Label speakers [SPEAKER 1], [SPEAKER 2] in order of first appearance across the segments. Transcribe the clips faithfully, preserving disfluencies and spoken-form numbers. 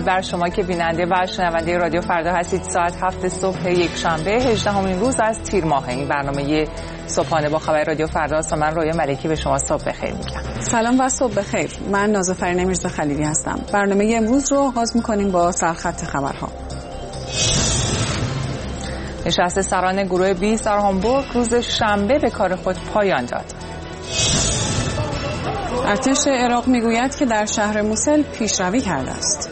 [SPEAKER 1] بر شما که بیننده و شنونده رادیو فردا هستید. ساعت هفت صبح یک شنبه هجدهمین روز از تیر ماه. این برنامه صبحانه با خبر رادیو فردا است. من رویا ملکی به شما صبح بخیر میگم.
[SPEAKER 2] سلام و صبح بخیر. من نازافرین میرزا خلیلی هستم. برنامه امروز رو آغاز می‌کنیم با سرخط خبرها.
[SPEAKER 1] نشست سران گروه بیست در هامبورگ روز شنبه به کار خود پایان داد.
[SPEAKER 2] ارتش عراق میگوید که در شهر موسل پیشروی کرده است.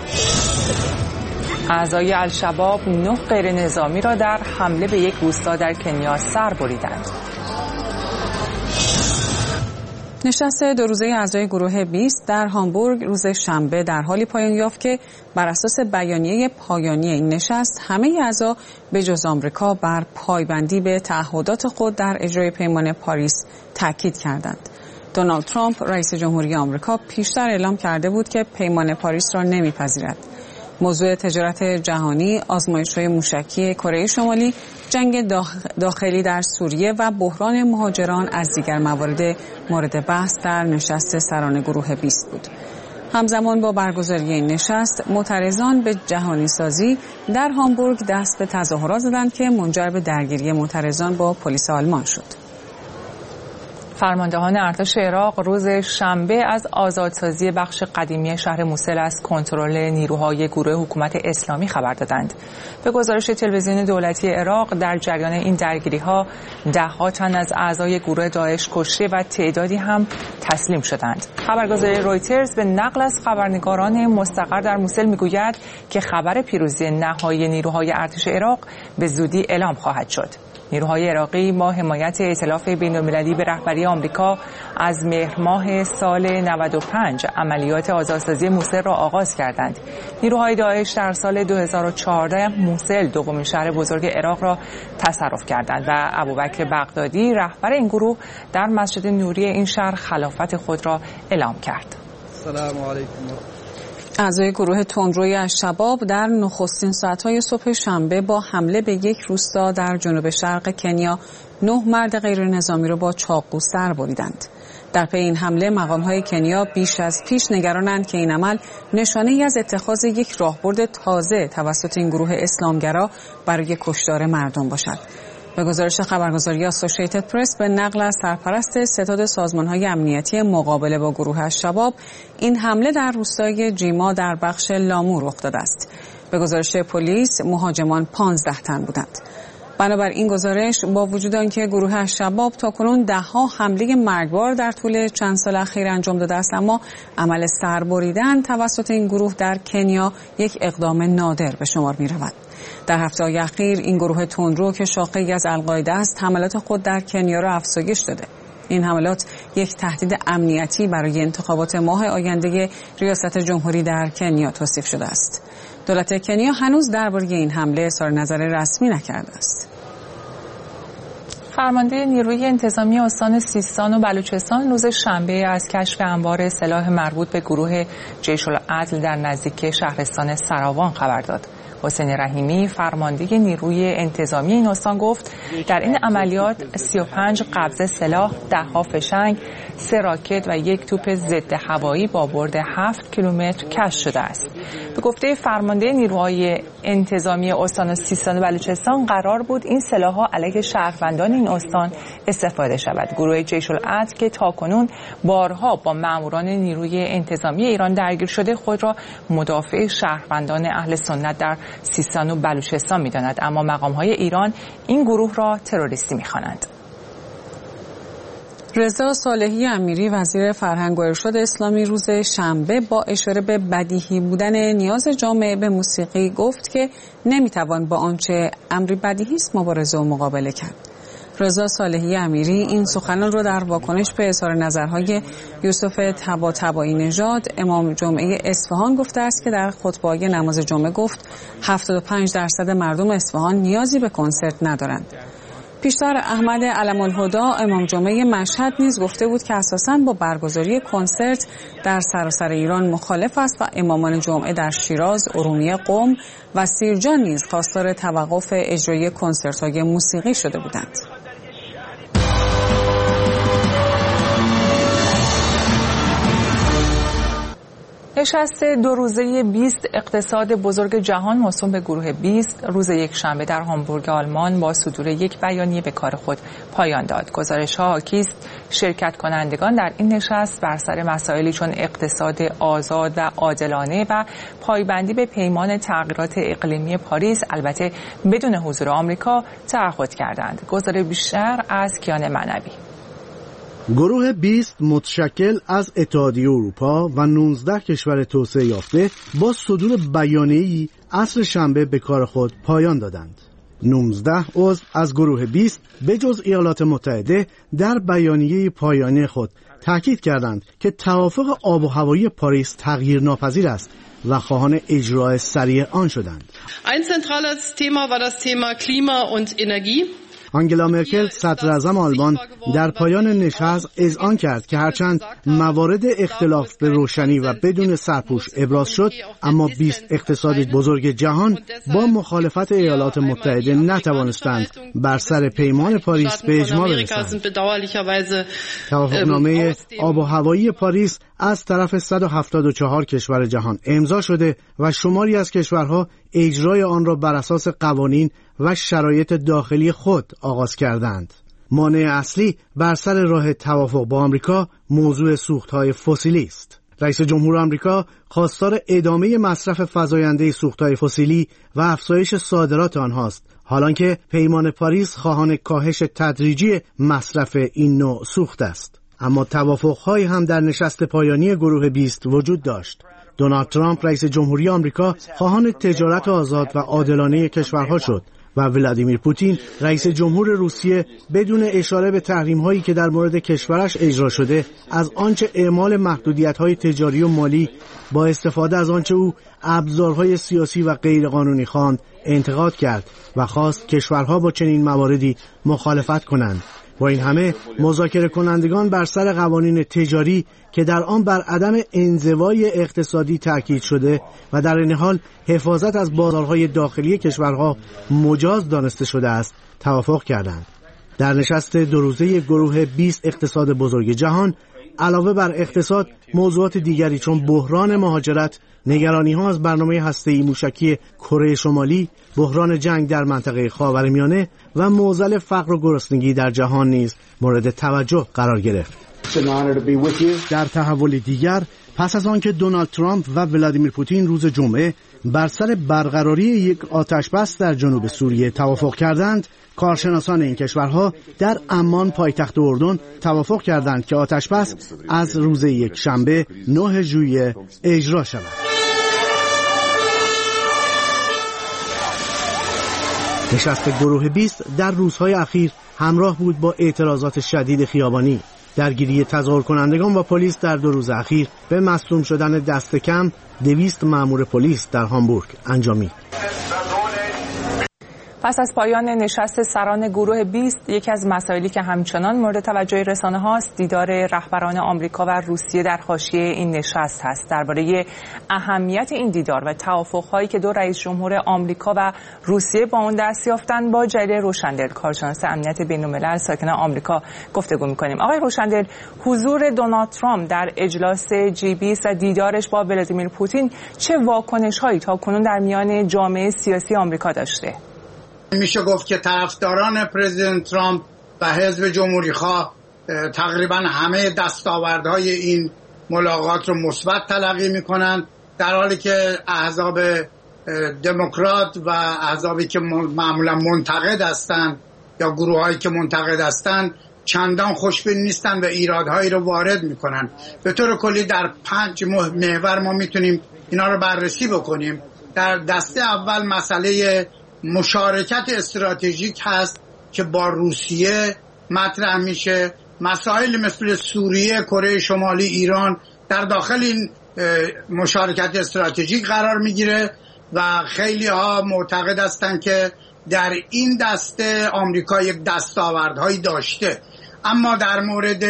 [SPEAKER 1] اعضای الشباب نه غیر نظامی را در حمله به یک روستا در کنیا سر بریدند.
[SPEAKER 2] نشست دو روزه اعضای گروه بیست در هامبورگ روز شنبه در حالی پایان یافت که بر اساس بیانیه پایانی این نشست همه اعضا به جز آمریکا بر پایبندی به تعهدات خود در اجرای پیمان پاریس تاکید کردند. دونالد ترامپ رئیس جمهوری آمریکا پیشتر اعلام کرده بود که پیمان پاریس را نمیپذیرد. موضوع تجارت جهانی، آزمایش‌های موشکی کره شمالی، جنگ داخلی در سوریه و بحران مهاجران از دیگر موارد مورد بحث در نشست سران گروه بیست بود. همزمان با برگزاری این نشست، معترضان به جهانی سازی در هامبورگ دست به تظاهرات زدند که منجر به درگیری معترضان با پلیس آلمان شد.
[SPEAKER 1] فرماندهان ارتش عراق روز شنبه از آزادسازی بخش قدیمی شهر موسل از کنترل نیروهای گروه حکومت اسلامی خبر دادند. به گزارش تلویزیون دولتی عراق در جریان این درگیری‌ها ده‌ها تن از اعضای گروه داعش کشته و تعدادی هم تسلیم شدند. خبرگزاری رویترز به نقل از خبرنگاران مستقر در موسل میگوید که خبر پیروزی نهایی نیروهای ارتش عراق به زودی اعلام خواهد شد. نیروهای عراقی با حمایت ائتلاف بین‌المللی به رهبری آمریکا از مهر ماه سال نود و پنج عملیات آزادسازی موسل را آغاز کردند. نیروهای داعش در سال دو هزار و چهارده موسل دومین شهر بزرگ عراق را تصرف کردند و ابوبکر بغدادی رهبر این گروه در مسجد نوری این شهر خلافت خود را اعلام کرد.
[SPEAKER 3] سلام علیکم.
[SPEAKER 2] اعضای گروه تندروی الشباب در نخستین ساعت‌های صبح شنبه با حمله به یک روستا در جنوب شرق کنیا نه مرد غیر نظامی را با چاقو سر بریدند. در پی این حمله مقام‌های کنیا بیش از پیش نگرانند که این عمل نشانه‌ای از اتخاذ یک راهبرد تازه توسط این گروه اسلامگرا برای کشتار مردم باشد. به گزارش خبرگزاری اسوسییتد پرس به نقل از سرپرست ستاد سازمان‌های امنیتی مقابله با گروه الشباب، این حمله در روستای جیما در بخش لامو رخ داده است. به گزارش پلیس مهاجمان پانزده تن بودند. بنابر این گزارش با وجود آنکه گروه الشباب تاکنون ده‌ها حمله مرگبار در طول چند سال اخیر انجام داده است، اما عمل سربریدن توسط این گروه در کنیا یک اقدام نادر به شمار می‌رود. در هفته‌های اخیر این گروه تندرو که شاخه‌ای از القاعده است حملات خود در کنیا را افزایش داده. این حملات یک تهدید امنیتی برای انتخابات ماه آینده ریاست جمهوری در کنیا توصیف شده است. دولت کنیا هنوز درباره این حمله اظهار نظر رسمی نکرده است.
[SPEAKER 1] فرمانده نیروی انتظامی استان سیستان و بلوچستان روز شنبه از کشف انبار سلاح مربوط به گروه جیش العدل در نزدیکی شهرستان سراوان خبر داد. حسین رحیمی فرمانده نیروی انتظامی این استان گفت در این عملیات سی و پنج قبضه سلاح، ده ها فشنگ، سه راکت و یک توپ ضد هوایی با برد هفت کیلومتر کشف شده است. به گفته فرمانده نیروهای انتظامی استان سیستان و بلوچستان قرار بود این سلاح‌ها علیه شهروندان این استان استفاده شود. گروه جیش العدل که تاکنون بارها با ماموران نیروی انتظامی ایران درگیر شده خود را مدافع شهروندان اهل سنت در سیستان و بلوچستان می‌داند، اما مقام‌های ایران این گروه را تروریستی می‌خوانند.
[SPEAKER 2] رضا صالحی امیری وزیر فرهنگ و ارشاد اسلامی روز شنبه با اشاره به بدیهی بودن نیاز جامعه به موسیقی گفت که نمیتوان با آنچه امری بدیهی است مبارزه و مقابله کرد. رضا صالحی امیری این سخنان را در واکنش به اظهار نظرهای یوسف طباطبایی نژاد امام جمعه اصفهان گفته است که در خطبه‌های نماز جمعه گفت هفتاد و پنج درصد مردم اصفهان نیازی به کنسرت ندارند. پیشتر احمد علم الهدا امام جمعه مشهد نیز گفته بود که اساساً با برگزاری کنسرت در سراسر ایران مخالف است و امامان جمعه در شیراز، ارومیه، قم و سیرجان نیز خواستار توقف اجرای کنسرت‌های موسیقی شده بودند.
[SPEAKER 1] نشست دو روزه بیست اقتصاد بزرگ جهان موسوم به گروه بیست روز یک شنبه در هامبورگ آلمان با صدور یک بیانیه به کار خود پایان داد. گزارش‌ها حاکی است شرکت کنندگان در این نشست بر سر مسائلی چون اقتصاد آزاد و عادلانه و پایبندی به پیمان تغییرات اقلیمی پاریس البته بدون حضور آمریکا تعهد کردند. گزارش بیشتر از کیان معنوی.
[SPEAKER 3] گروه بیست متشکل از اتحادیه اروپا و نوزده کشور توسعه یافته با صدور بیانیه‌ای عصر شنبه به کار خود پایان دادند. نوزده عضو از گروه بیست به جز ایالات متحده در بیانیه پایانی خود تاکید کردند که توافق آب و هوایی پاریس تغییر ناپذیر است و خواهان اجرای سریع آن شدند.
[SPEAKER 4] Ein zentrales Thema war das Thema Klima und Energie.
[SPEAKER 3] آنگلا مرکل صدراعظم آلمان در پایان نشست اذعان کرد که هرچند موارد اختلاف به روشنی و بدون سرپوش ابراز شد، اما بیست اقتصاد بزرگ جهان با مخالفت ایالات متحده نتوانستند بر سر پیمان پاریس به اجماع برسند. توافقنامه آب و هوایی پاریس از طرف صد و هفتاد و چهار کشور جهان امضا شده و شماری از کشورها اجرای آن را بر اساس قوانین و شرایط داخلی خود آغاز کردند. مانع اصلی بر سر راه توافق با آمریکا موضوع سوخت‌های فسیلی است. رئیس جمهور آمریکا خواستار ادامه مصرف فزاینده سوخت‌های فسیلی و افزایش صادرات آنهاست، حالانکه پیمان پاریس خواهان کاهش تدریجی مصرف این نوع سوخت است. اما توافق‌هایی هم در نشست پایانی گروه بیست وجود داشت. دونالد ترامپ رئیس جمهوری آمریکا خواهان تجارت آزاد و عادلانه کشورها شد و ولادیمیر پوتین رئیس جمهور روسیه بدون اشاره به تحریم‌هایی که در مورد کشورش اجرا شده از آنچه اعمال محدودیت‌های تجاری و مالی با استفاده از آنچه او ابزارهای سیاسی و غیرقانونی خواند انتقاد کرد و خواست کشورها با چنین مواردی مخالفت کنند. با این همه مذاکره کنندگان بر سر قوانین تجاری که در آن بر عدم انزوای اقتصادی تاکید شده و در این حال حفاظت از بازارهای داخلی کشورها مجاز دانسته شده است توافق کردند. در نشست دو روزه گروه بیست اقتصاد بزرگ جهان علاوه بر اقتصاد موضوعات دیگری چون بحران مهاجرت، نگرانی‌ها از برنامه هسته‌ای موشکی کره شمالی، بحران جنگ در منطقه خاورمیانه و معضل فقر و گرسنگی در جهان نیز مورد توجه قرار گرفت. در تحول دیگر، پس از آنکه دونالد ترامپ و ولادیمیر پوتین روز جمعه بر سر برقراری یک آتشبس در جنوب سوریه توافق کردند، کارشناسان این کشورها در عمان پایتخت اردن توافق کردند که آتشبس از روز یک شنبه نه ژوئیه اجرا شود. نشست گروه بیست در روزهای اخیر همراه بود با اعتراضات شدید خیابانی. درگیری تظاهر کنندگان و پلیس در دو روز اخیر به مصدوم شدن دست کم دویست مأمور پلیس در هامبورگ انجامید.
[SPEAKER 1] پس از پایان نشست سران گروه بیست، یکی از مسائلی که همچنان مورد توجه رسانه‌ها است دیدار رهبران آمریکا و روسیه در حاشیه این نشست است. درباره اهمیت این دیدار و توافق‌هایی که دو رئیس جمهور آمریکا و روسیه با اون دست یافتند با جلیل روشندل، کارشناس امنیت بین‌الملل ساکن آمریکا گفتگو می‌کنیم. آقای روشندل، حضور دونالد ترامپ در اجلاس جی بیست و دیدارش با ولادیمیر پوتین چه واکنش‌هایی تاکنون در میان جامعه سیاسی آمریکا داشته؟
[SPEAKER 5] میشه گفت که طرفداران پرزیدنت ترامپ و حزب جمهوری‌خواه تقریبا همه دستاوردهای این ملاقات رو مثبت تلقی میکنن، در حالی که احزاب دموکرات و احزابی که معمولا منتقد هستند یا گروهایی که منتقد هستند چندان خوشبین نیستن و ایرادهایی رو وارد میکنن. به طور کلی در پنج محور ما میتونیم اینا رو بررسی بکنیم. در دسته اول مسئله مشارکت استراتژیک هست که با روسیه مطرح میشه. مسائل مثل سوریه، کره شمالی، ایران در داخل این مشارکت استراتژیک قرار میگیره و خیلی ها معتقد هستند که در این دسته آمریکا یک دستاوردهایی داشته. اما در مورد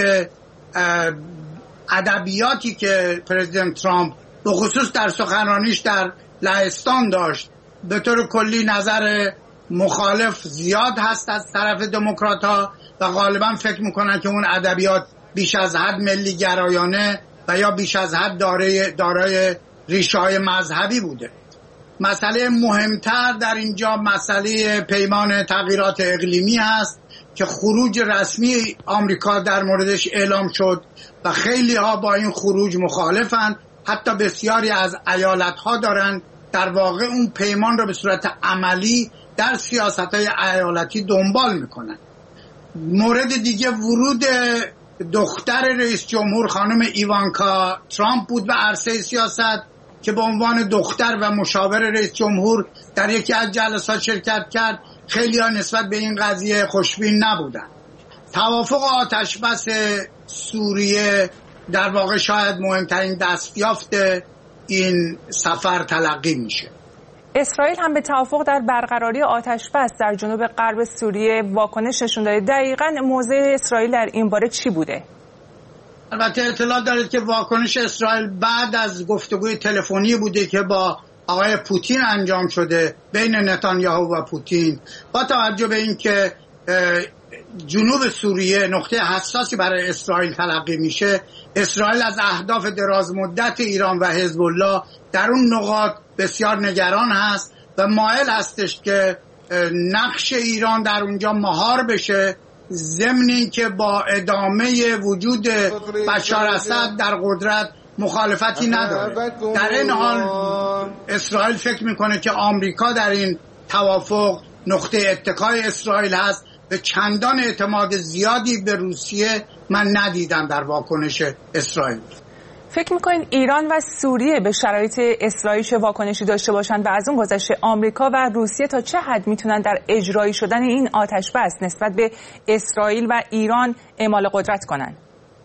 [SPEAKER 5] ادبیاتی که پرزیدنت ترامپ به خصوص در سخنرانیش در لهستان داشت، به طور کلی نظر مخالف زیاد هست از طرف دموکرات‌ها و غالبا فکر میکنن که اون ادبیات بیش از حد ملی گرایانه و یا بیش از حد دارای دارای ریشه‌های مذهبی بوده. مسئله مهمتر در اینجا مسئله پیمان تغییرات اقلیمی است که خروج رسمی آمریکا در موردش اعلام شد و خیلی ها با این خروج مخالفن. حتی بسیاری از ایالت ها دارن در واقع اون پیمان رو به صورت عملی در سیاست های ایالتی دنبال میکنن. مورد دیگه ورود دختر رئیس جمهور خانم ایوانکا ترامپ بود به عرصه سیاست که به عنوان دختر و مشاور رئیس جمهور در یکی از جلسات شرکت کرد. خیلی ها نسبت به این قضیه خوشبین نبودن. توافق آتشبس سوریه در واقع شاید مهمترین دستیافت این سفر تلقی میشه.
[SPEAKER 1] اسرائیل هم به توافق در برقراری آتشبس در جنوب غرب سوریه واکنش نشون داده. دقیقاً موضع اسرائیل در این باره چی بوده؟
[SPEAKER 5] البته اطلاع دارید که واکنش اسرائیل بعد از گفتگوی تلفنی بوده که با آقای پوتین انجام شده بین نتانیاهو و پوتین، با توجه به اینکه جنوب سوریه نقطه حساسی برای اسرائیل تلقی میشه، اسرائیل از اهداف دراز مدت ایران و حزب الله در اون نقاط بسیار نگران هست و مایل هستش که نقش ایران در اونجا مهار بشه، ضمن اینکه با ادامه وجود بشار اسد در قدرت مخالفتی نداره. در این حال اسرائیل فکر میکنه که آمریکا در این توافق نقطه اتکای اسرائیل هست. به چندان اعتماد زیادی به روسیه من ندیدم در واکنش اسرائیل.
[SPEAKER 1] فکر میکنید ایران و سوریه به شرایط اسرائیل چه واکنشی داشته باشند و از اون گذشته آمریکا و روسیه تا چه حد میتونن در اجرایی شدن این آتشبس نسبت به اسرائیل و ایران اعمال قدرت کنند؟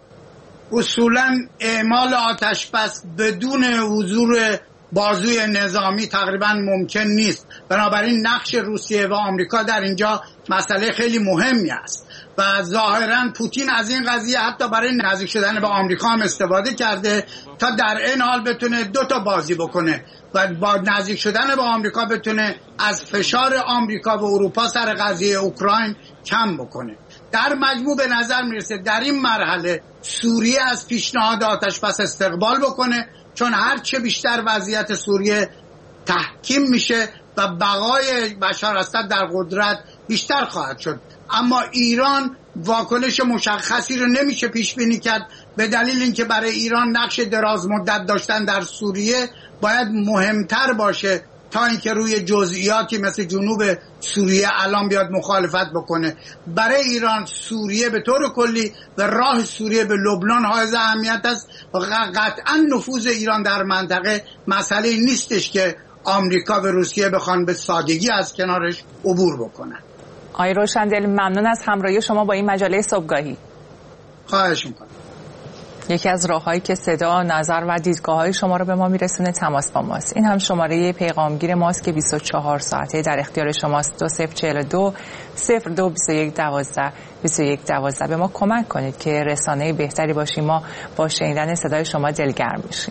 [SPEAKER 5] اصولا اعمال آتشبس بدون حضور بازوی نظامی تقریبا ممکن نیست. بنابراین نقش روسیه و آمریکا در اینجا مسئله خیلی مهمی است و ظاهرا پوتین از این قضیه حتی برای نزدیک شدن به آمریکا هم استفاده کرده تا در این حال بتونه دو تا بازی بکنه و با نزدیک شدن به آمریکا بتونه از فشار آمریکا و اروپا سر قضیه اوکراین کم بکنه. در مجموع به نظر میرسه در این مرحله سوریه از پیشنهاد آتشبس استقبال بکنه، چون هر چه بیشتر وضعیت سوریه تحکیم میشه و بقای بشار اسد در قدرت بیشتر خواهد شد. اما ایران واکنش مشخصی رو نمیشه پیش بینی کرد، به دلیل اینکه برای ایران نقش دراز مدت داشتن در سوریه باید مهمتر باشه تا اینکه روی جزئیاتی مثل جنوب سوریه الان بیاد مخالفت بکنه. برای ایران سوریه به طور کلی و راه سوریه به لبنان حائز اهمیت است و قطعا نفوذ ایران در منطقه مسئله نیستش که آمریکا و روسیه بخوان به سادگی از کنارش عبور بکنن.
[SPEAKER 1] آقای روشندل ممنون از همراهی شما با این مجله صبحگاهی.
[SPEAKER 5] خواهش میکنم.
[SPEAKER 1] یکی از راه‌هایی که صدا، نظر و دیدگاه‌های شما رو به ما میرسونه تماس با ماست. این هم شماره پیغامگیر ماست که بیست و چهار ساعته در اختیار شماست. دو صفر چهل و دو صفر دو بیست و یک دوازده بیست و یک دوازده. به ما کمک کنید که رسانه بهتری باشیم. ما با شنیدن صدای شما دلگرم میشیم.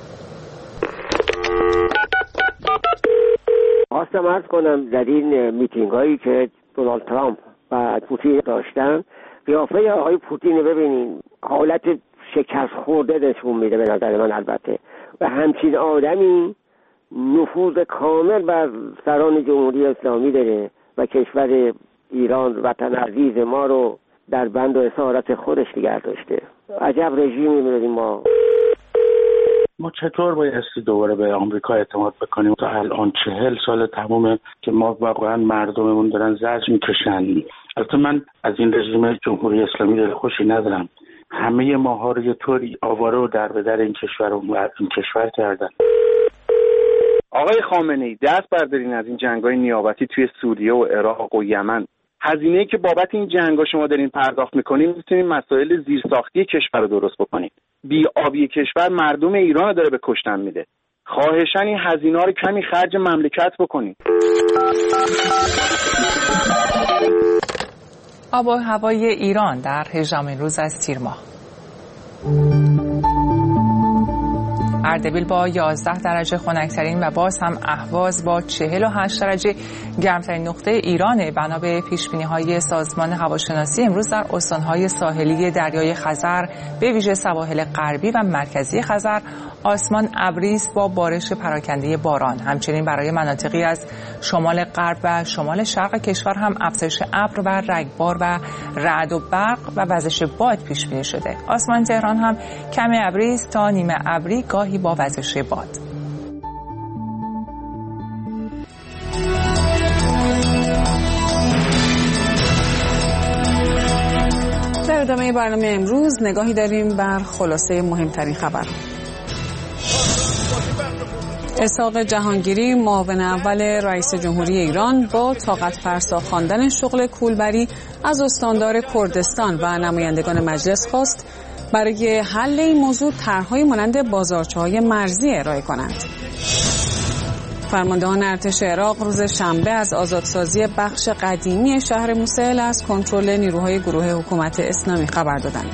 [SPEAKER 6] خواستم عرض کنم در این میتینگ هایی که دونالد ترامپ و پوتین داشتن، قیافه آقای پوتین رو ببینین، حالت شکست خورده نشون میده به نظر من. البته و همچین آدمی نفوذ کامل بر سران جمهوری اسلامی داره و کشور ایران وطن عزیز ما رو در بند و اسارت خودش نگه داشته. عجب رژیمی می‌بینیم ما.
[SPEAKER 7] ما چطور بایستی دوباره به آمریکا اعتماد بکنیم؟ تا الان چهل سال تمومه که ما واقعا مردممون دارن زجر میکشن. البته من از این رژیم جمهوری اسلامی دل خوشی ندارم. همه ماها رو یه طوری آواره و در به در این کشور و این کشور کردن.
[SPEAKER 8] آقای خامنه‌ای دست بردارین از این جنگ‌های نیابتی توی سوریه و عراق و یمن. هزینه‌ای که بابت این جنگ‌ها شما دارین پرداخت می‌کنین می‌تونین مسائل زیرساختی کشور رو درست بکنید. بی‌آبی کشور مردم ایران رو داره به کشتن میده. خواهشاً این هزینه‌ها رو کمی خرج مملکت بکنید.
[SPEAKER 1] آب و هوای ایران در هجدهمین روز از تیر ماه. اردبیل با یازده درجه خنک‌ترین و باز هم اهواز با چهل و هشت درجه گرمترین نقطه ایرانه. بنا به پیشبینی‌های سازمان هواشناسی امروز در استان‌های ساحلی دریای خزر به ویژه سواحل غربی و مرکزی خزر آسمان ابری است با بارش پراکنده باران. همچنین برای مناطقی از شمال غرب و شمال شرق کشور هم افزایش ابر و رگبار و رعد و برق و وزش باد پیش بینی شده. آسمان تهران هم کمی ابری است تا نیمه ابری گاهی با وزش باد.
[SPEAKER 2] در ادامه برنامه امروز نگاهی داریم بر خلاصه مهمترین خبر. اسحاق جهانگیری معاون اول رئیس جمهوری ایران با طاقت فرسا خواندن شغل کولبری از استاندار کردستان و نمایندگان مجلس خواست برای حل این موضوع طرح‌های مانند بازارچه‌های مرزی ارائه کنند. فرماندهان ارتش عراق روز شنبه از آزادسازی بخش قدیمی شهر موسل از کنترل نیروهای گروه حکومت اسلامی خبر دادند.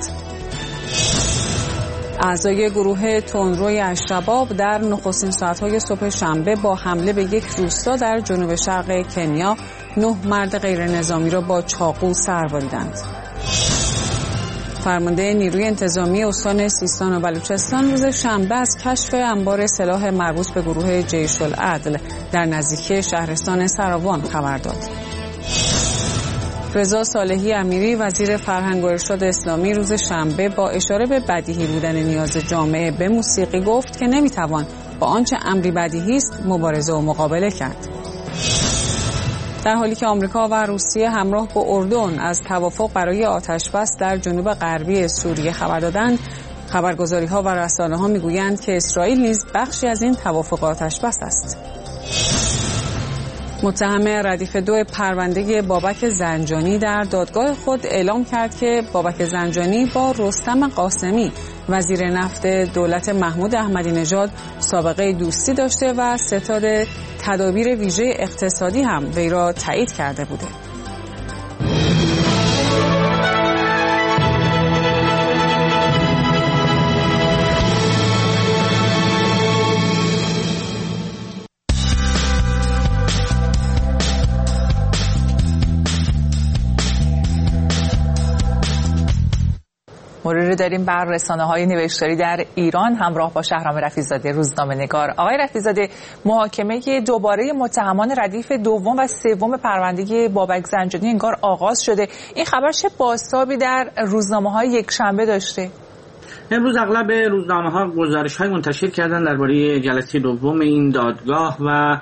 [SPEAKER 2] اعضای گروه تندروی الشباب در نخستین ساعت‌های صبح شنبه با حمله به یک روستا در جنوب شرق کنیا نه مرد غیر نظامی را با چاقو سربریدند. فرمانده نیروی انتظامی استان سیستان و بلوچستان روز شنبه از کشف انبار سلاح مربوط به گروه جیش العدل در نزدیکی شهرستان سراوان خبر داد. رضا صالحی امیری وزیر فرهنگ و ارشاد اسلامی روز شنبه با اشاره به بدیهی بودن نیاز جامعه به موسیقی گفت که نمیتوان با آنچه امری بدیهی است مبارزه و مقابله کرد. در حالی که آمریکا و روسیه همراه با اردن از توافق برای آتشبس در جنوب غربی سوریه خبر دادند، خبرگزاری‌ها و رسانه‌ها می‌گویند که اسرائیل نیز بخشی از این توافق آتشبس است. متهم ردیف دو پرونده بابک زنجانی در دادگاه خود اعلام کرد که بابک زنجانی با رستم قاسمی وزیر نفت دولت محمود احمدی نژاد سابقه دوستی داشته و ستاد تدابیر ویژه اقتصادی هم وی را تایید کرده بوده.
[SPEAKER 1] مروری داریم بر رسانه‌های نوشتاری در ایران همراه با شهرام رفیع‌زاده روزنامه‌نگار. آقای رفیع‌زاده، محاکمه دوباره متهمان ردیف دوم و سوم پرونده بابک زنجانی انگار آغاز شده. این خبر چه بازتابی در روزنامه‌های یکشنبه داشته؟
[SPEAKER 9] امروز اغلب روزنامه‌ها گزارش‌های منتشر کردن درباره جلسه دوم این دادگاه و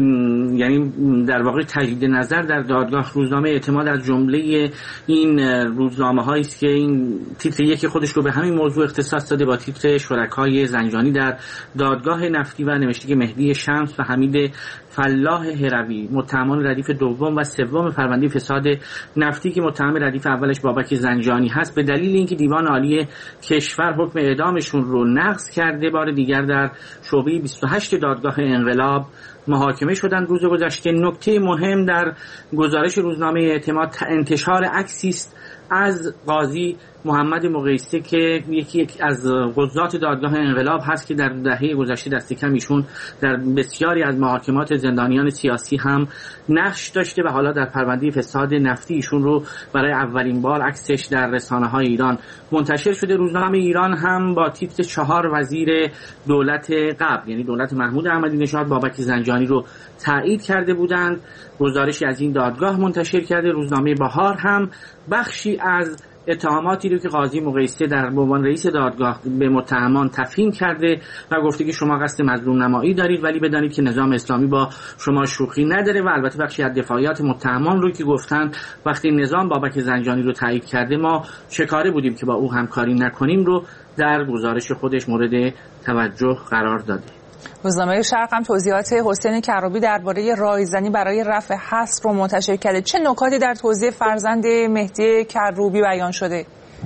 [SPEAKER 9] یعنی در واقع تجدید نظر در دادگاه. روزنامه اعتماد از جمله این روزنامه‌هایی است که این تیتر یکی خودش رو به همین موضوع اختصاص داده با تیتر شرکای زنجانی در دادگاه نفتی و نوشته که مهدی شمس و حمید فلاح هروی متهمان ردیف دوم و سوم پرونده فساد نفتی که متهم ردیف اولش بابک زنجانی هست به دلیل اینکه دیوان عالی کشور حکم اعدامشون رو نقض کرده بار دیگر در شعبه بیست و هشت دادگاه انقلاب محاکمه شدن روز گذشته. نکته مهم در گزارش روزنامه اعتماد انتشار عکسی است از قاضی محمد مقیسه که یکی از قضات دادگاه انقلاب هست که در دهه گذشته دست کم ایشون در بسیاری از محاکمات زندانیان سیاسی هم نقش داشته و حالا در پرونده فساد نفتی ایشون رو برای اولین بار عکسش در رسانه‌های ایران منتشر شده. روزنامه ایران هم با تیتر چهار وزیر دولت قبل یعنی دولت محمود احمدی نژاد بابک زنجانی رو تایید کرده بودند. گزارشی از این دادگاه منتشر کرده. روزنامه بهار هم بخشی از اتهاماتی رو که قاضی مقیسه در به عنوان رئیس دادگاه به متهمان تفهیم کرده و گفته که شما قصد مظلوم نمایی دارید ولی بدانید که نظام اسلامی با شما شوخی نداره و البته بخشی از دفاعیات متهمان رو که گفتن وقتی نظام بابک زنجانی رو تایید کرده ما چکاره بودیم که با او همکاری نکنیم رو در گزارش خودش مورد توجه قرار داده.
[SPEAKER 1] روزنامه شرق هم توضیحات حسین کروبی درباره رایزنی برای رفع حصر رو منتشر کرده. چه نکاتی در توضیح فرزند مهدی کروبی بیان شده؟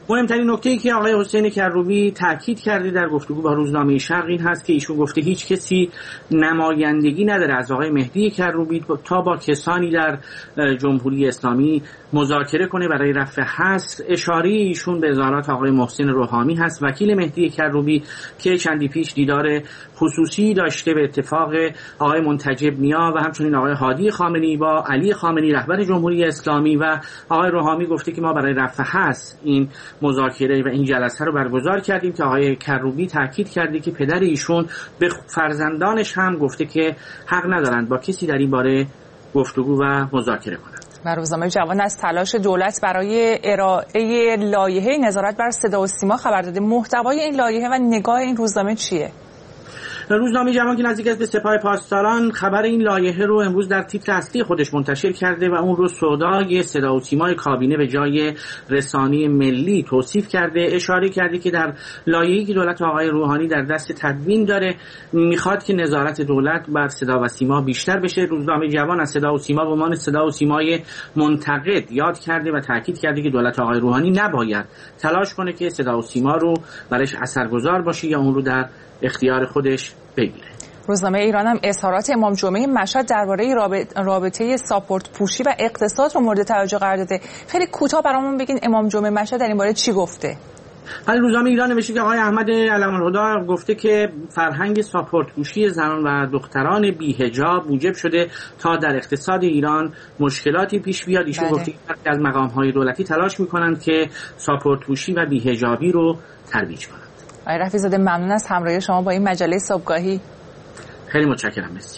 [SPEAKER 9] مهمترین نکته‌ای که آقای حسین کروبی تاکید کرده در گفتگو با روزنامه شرق این هست که ایشون گفته هیچ کسی نمایندگی نداره از آقای مهدی کروبی تا با کسانی در جمهوری اسلامی مذاکره کنه برای رفع حصر. اشاره ایشون به اظهارات آقای محسن روحانی هست، وکیل مهدی کروبی، که چندی پیش دیدار خصوصی داشته به اتفاق آقای منتجب نیا و همچنین آقای هادی خامنه‌ای با علی خامنه‌ای رهبر جمهوری اسلامی، و آقای روحانی گفته که ما برای رفع حصر این مذاکره و این جلسه رو برگزار کردیم که آقای کروبی تاکید کرده که پدر ایشون به فرزندانش هم گفته که حق ندارند با کسی در این باره گفتگو و مذاکره کنند.
[SPEAKER 1] و روزنامه جوان از تلاش دولت برای ارائه لایحه نظارت بر صدا و سیما خبر داده. محتوای این لایحه و نگاه این روزنامه چیه؟
[SPEAKER 9] روزنامه جوان که نزدیک است به سپاه پاسداران خبر این لایحه رو امروز در تیتر اصلی خودش منتشر کرده و اون رو سودای صدا و سیمای کابینه به جای رسانه ملی توصیف کرده. اشاره کرده که در لایحه‌ای که دولت آقای روحانی در دست تدوین داره میخواد که نظارت دولت بر صدا و سیما بیشتر بشه. روزنامه جوان از صدا و سیما به عنوان صدا و سیمای منتقد یاد کرده و تاکید کرده که دولت آقای روحانی نباید تلاش کنه که صدا و سیما رو برایش اثرگذار باشه یا اون رو در اختیار خودش بگیره.
[SPEAKER 1] روزنامه ایران هم اظهارات امام جمعه مشهد درباره رابطه ساپورت پوشی و اقتصاد رو مورد توجه قرار داده. خیلی کوتاه برامون بگین امام جمعه مشهد در این باره چی گفته؟
[SPEAKER 9] حالا روزنامه ایران نوشته که آقای احمد علم‌الهدی گفته که فرهنگ ساپورت پوشی زنان و دختران بی‌حجاب موجب شده تا در اقتصاد ایران مشکلاتی پیش بیاد. ایشون گفته که از مقام‌های دولتی تلاش می‌کنند که ساپورت پوشی و بی‌حجابی رو ترویج کنند.
[SPEAKER 1] آقای رفیع‌زاده ممنون از همراهی شما با این مجله صبحگاهی.
[SPEAKER 9] خیلی متشکرم. مرسی.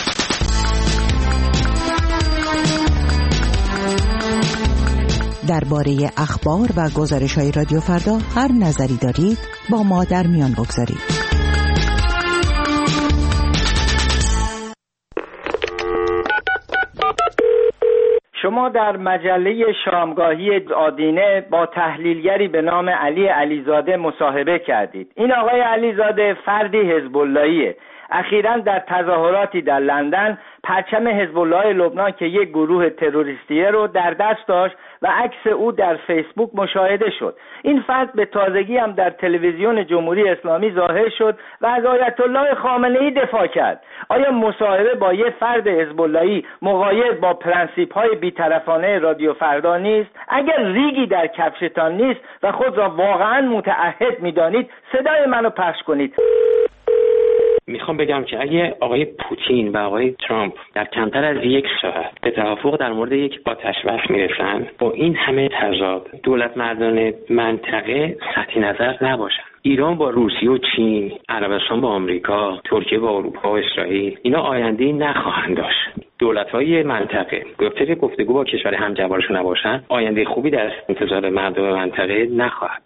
[SPEAKER 10] درباره اخبار و گزارش‌های رادیو فردا هر نظری دارید با ما در میان بگذارید.
[SPEAKER 11] شما در مجله شامگاهی آدینه با تحلیلگری به نام علی علیزاده مصاحبه کردید. این آقای علیزاده فردی حزب اللهیه. اخیراً در تظاهراتی در لندن پرچم حزب الله لبنان که یک گروه تروریستیه رو در دست داشت و عکس او در فیسبوک مشاهده شد. این فرد به تازگی هم در تلویزیون جمهوری اسلامی ظاهر شد و از آیت الله خامنه‌ای دفاع کرد. آیا مصاحبه با یک فرد حزب اللهی مغایر با پرنسیپ‌های بی‌طرفانه رادیو فردا نیست؟ اگر ریگی در کفشتان نیست و خود را واقعاً متعهد می‌دانید صدای منو پخش کنید.
[SPEAKER 12] میخوام بگم که اگه آقای پوتین و آقای ترامپ در کمتر از یک ساعت به توافق در مورد یک آتش‌بس میرسن، با این همه تضاد دولت مردان منطقه سطحی نظر نباشن. ایران با روسیه و چین، عربستان با آمریکا، ترکیه با اروپا و اسرائیل، اینا آینده‌ای نخواهند داشت. دولت‌های منطقه گفته که گفتگو با کشور همجوارشون نباشن، آینده خوبی در انتظار مردم منطقه نخواهد.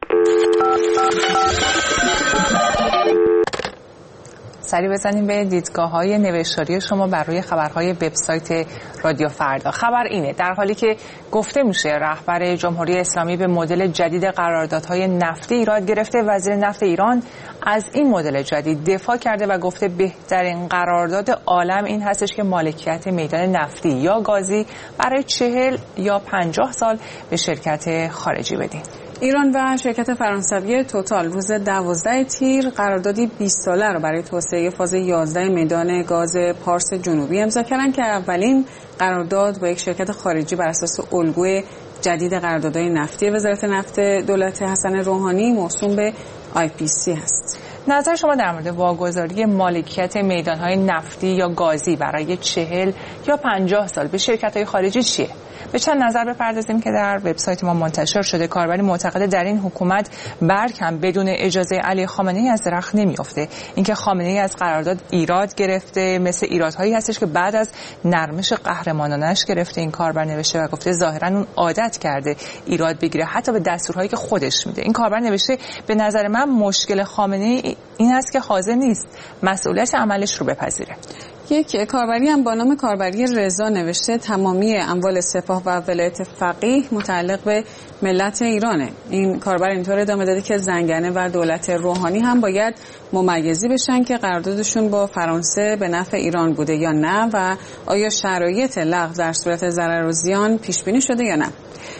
[SPEAKER 1] سری بزنیم به دیدگاه‌های نوشتاری شما بر روی خبرهای وبسایت رادیو فردا. خبر اینه در حالی که گفته میشه رهبر جمهوری اسلامی به مدل جدید قراردادهای نفتی ایراد گرفته، وزیر نفت ایران از این مدل جدید دفاع کرده و گفته بهترین قرارداد عالم این هستش که مالکیت میدان نفتی یا گازی برای چهل یا پنجاه سال به شرکت خارجی بدین.
[SPEAKER 2] ایران و شرکت فرانسوی توتال روز دوازده تیر قراردادی بیست ساله را برای توسعه فاز یازده میدان گاز پارس جنوبی امضا کردند که اولین قرارداد با یک شرکت خارجی بر اساس الگوی جدید قراردادهای نفتی وزارت نفت دولت حسن روحانی موسوم به آی پی سی هست.
[SPEAKER 1] نظر شما در مورد واگذاری مالکیت میدانهای نفتی یا گازی برای چهل یا پنجاه سال به شرکت‌های خارجی چیه؟ به چند نظر بپردازیم که در وبسایت ما منتشر شده. کاربری معتقده در این حکومت برگ هم بدون اجازه علی خامنه‌ای از درخت نمیافته. اینکه خامنه‌ای از قرارداد ایراد گرفته مثل ایرادهایی هستش که بعد از نرمش قهرمانانش گرفته. این کاربر نوشته و گفته ظاهراً اون عادت کرده ایراد بگیره حتی به دستورهایی که خودش میده. این کاربر نوشته به نظر من مشکل خامنه‌ای این است که حاضر نیست مسئولیت عملش رو بپذیره.
[SPEAKER 2] یک کاربری هم با نام کاربری رضا نوشته تمامی اموال سپاه و ولایت فقیه متعلق به ملت ایرانه. این کاربر اینطور ادامه داده که زنگنه و دولت روحانی هم باید ممیزی بشن که قراردادشون با فرانسه به نفع ایران بوده یا نه و آیا شرایط لغو در صورت ضرر و زیان پیش بینی شده یا نه.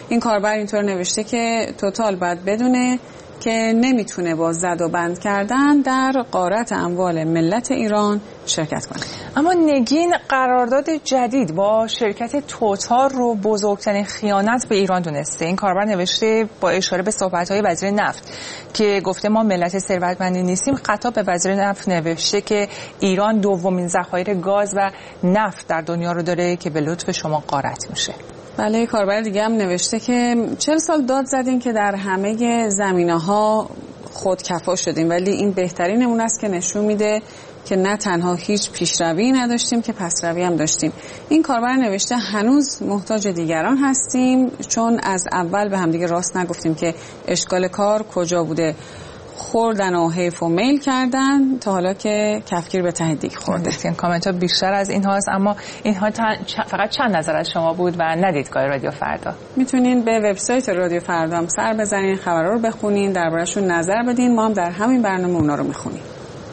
[SPEAKER 2] این کاربر اینطور نوشته که توتال باید بدونه که نمیتونه با زد و بند کردن در غارت اموال ملت ایران شرکت کنه.
[SPEAKER 1] اما نگین قرارداد جدید با شرکت توتال رو بزرگترین خیانت به ایران دونسته. این کاربر نوشته با اشاره به صحبت‌های وزیر نفت که گفته ما ملت ثروتمندی نیستیم، خطاب به وزیر نفت نوشته که ایران دومین ذخایر گاز و نفت در دنیا رو داره که به لطف شما غارت میشه.
[SPEAKER 2] بله، کاربر دیگه هم نوشته که چهل سال داد زدیم که در همه زمینه‌ها خودکفا شدیم، ولی این بهترین نمونه است که نشون میده که نه تنها هیچ پیشروی نداشتیم که پسروی هم داشتیم. این کاربر نوشته هنوز محتاج دیگران هستیم چون از اول به همدیگه راست نگفتیم که اشکال کار کجا بوده. خوردن و حیف و میل کردن تا حالا که کفگیر به ته دیگ خورده.
[SPEAKER 1] این کامنت ها بیشتر از این هاست، اما اینها فقط چند نظر از شما بود و نه دیدگاه رادیو فردا.
[SPEAKER 2] میتونین به وبسایت رادیو فردا هم سر بزنین، خبرها رو بخونین، درباره‌شون نظر بدین. ما هم در همین برنامه اونا رو میخونیم.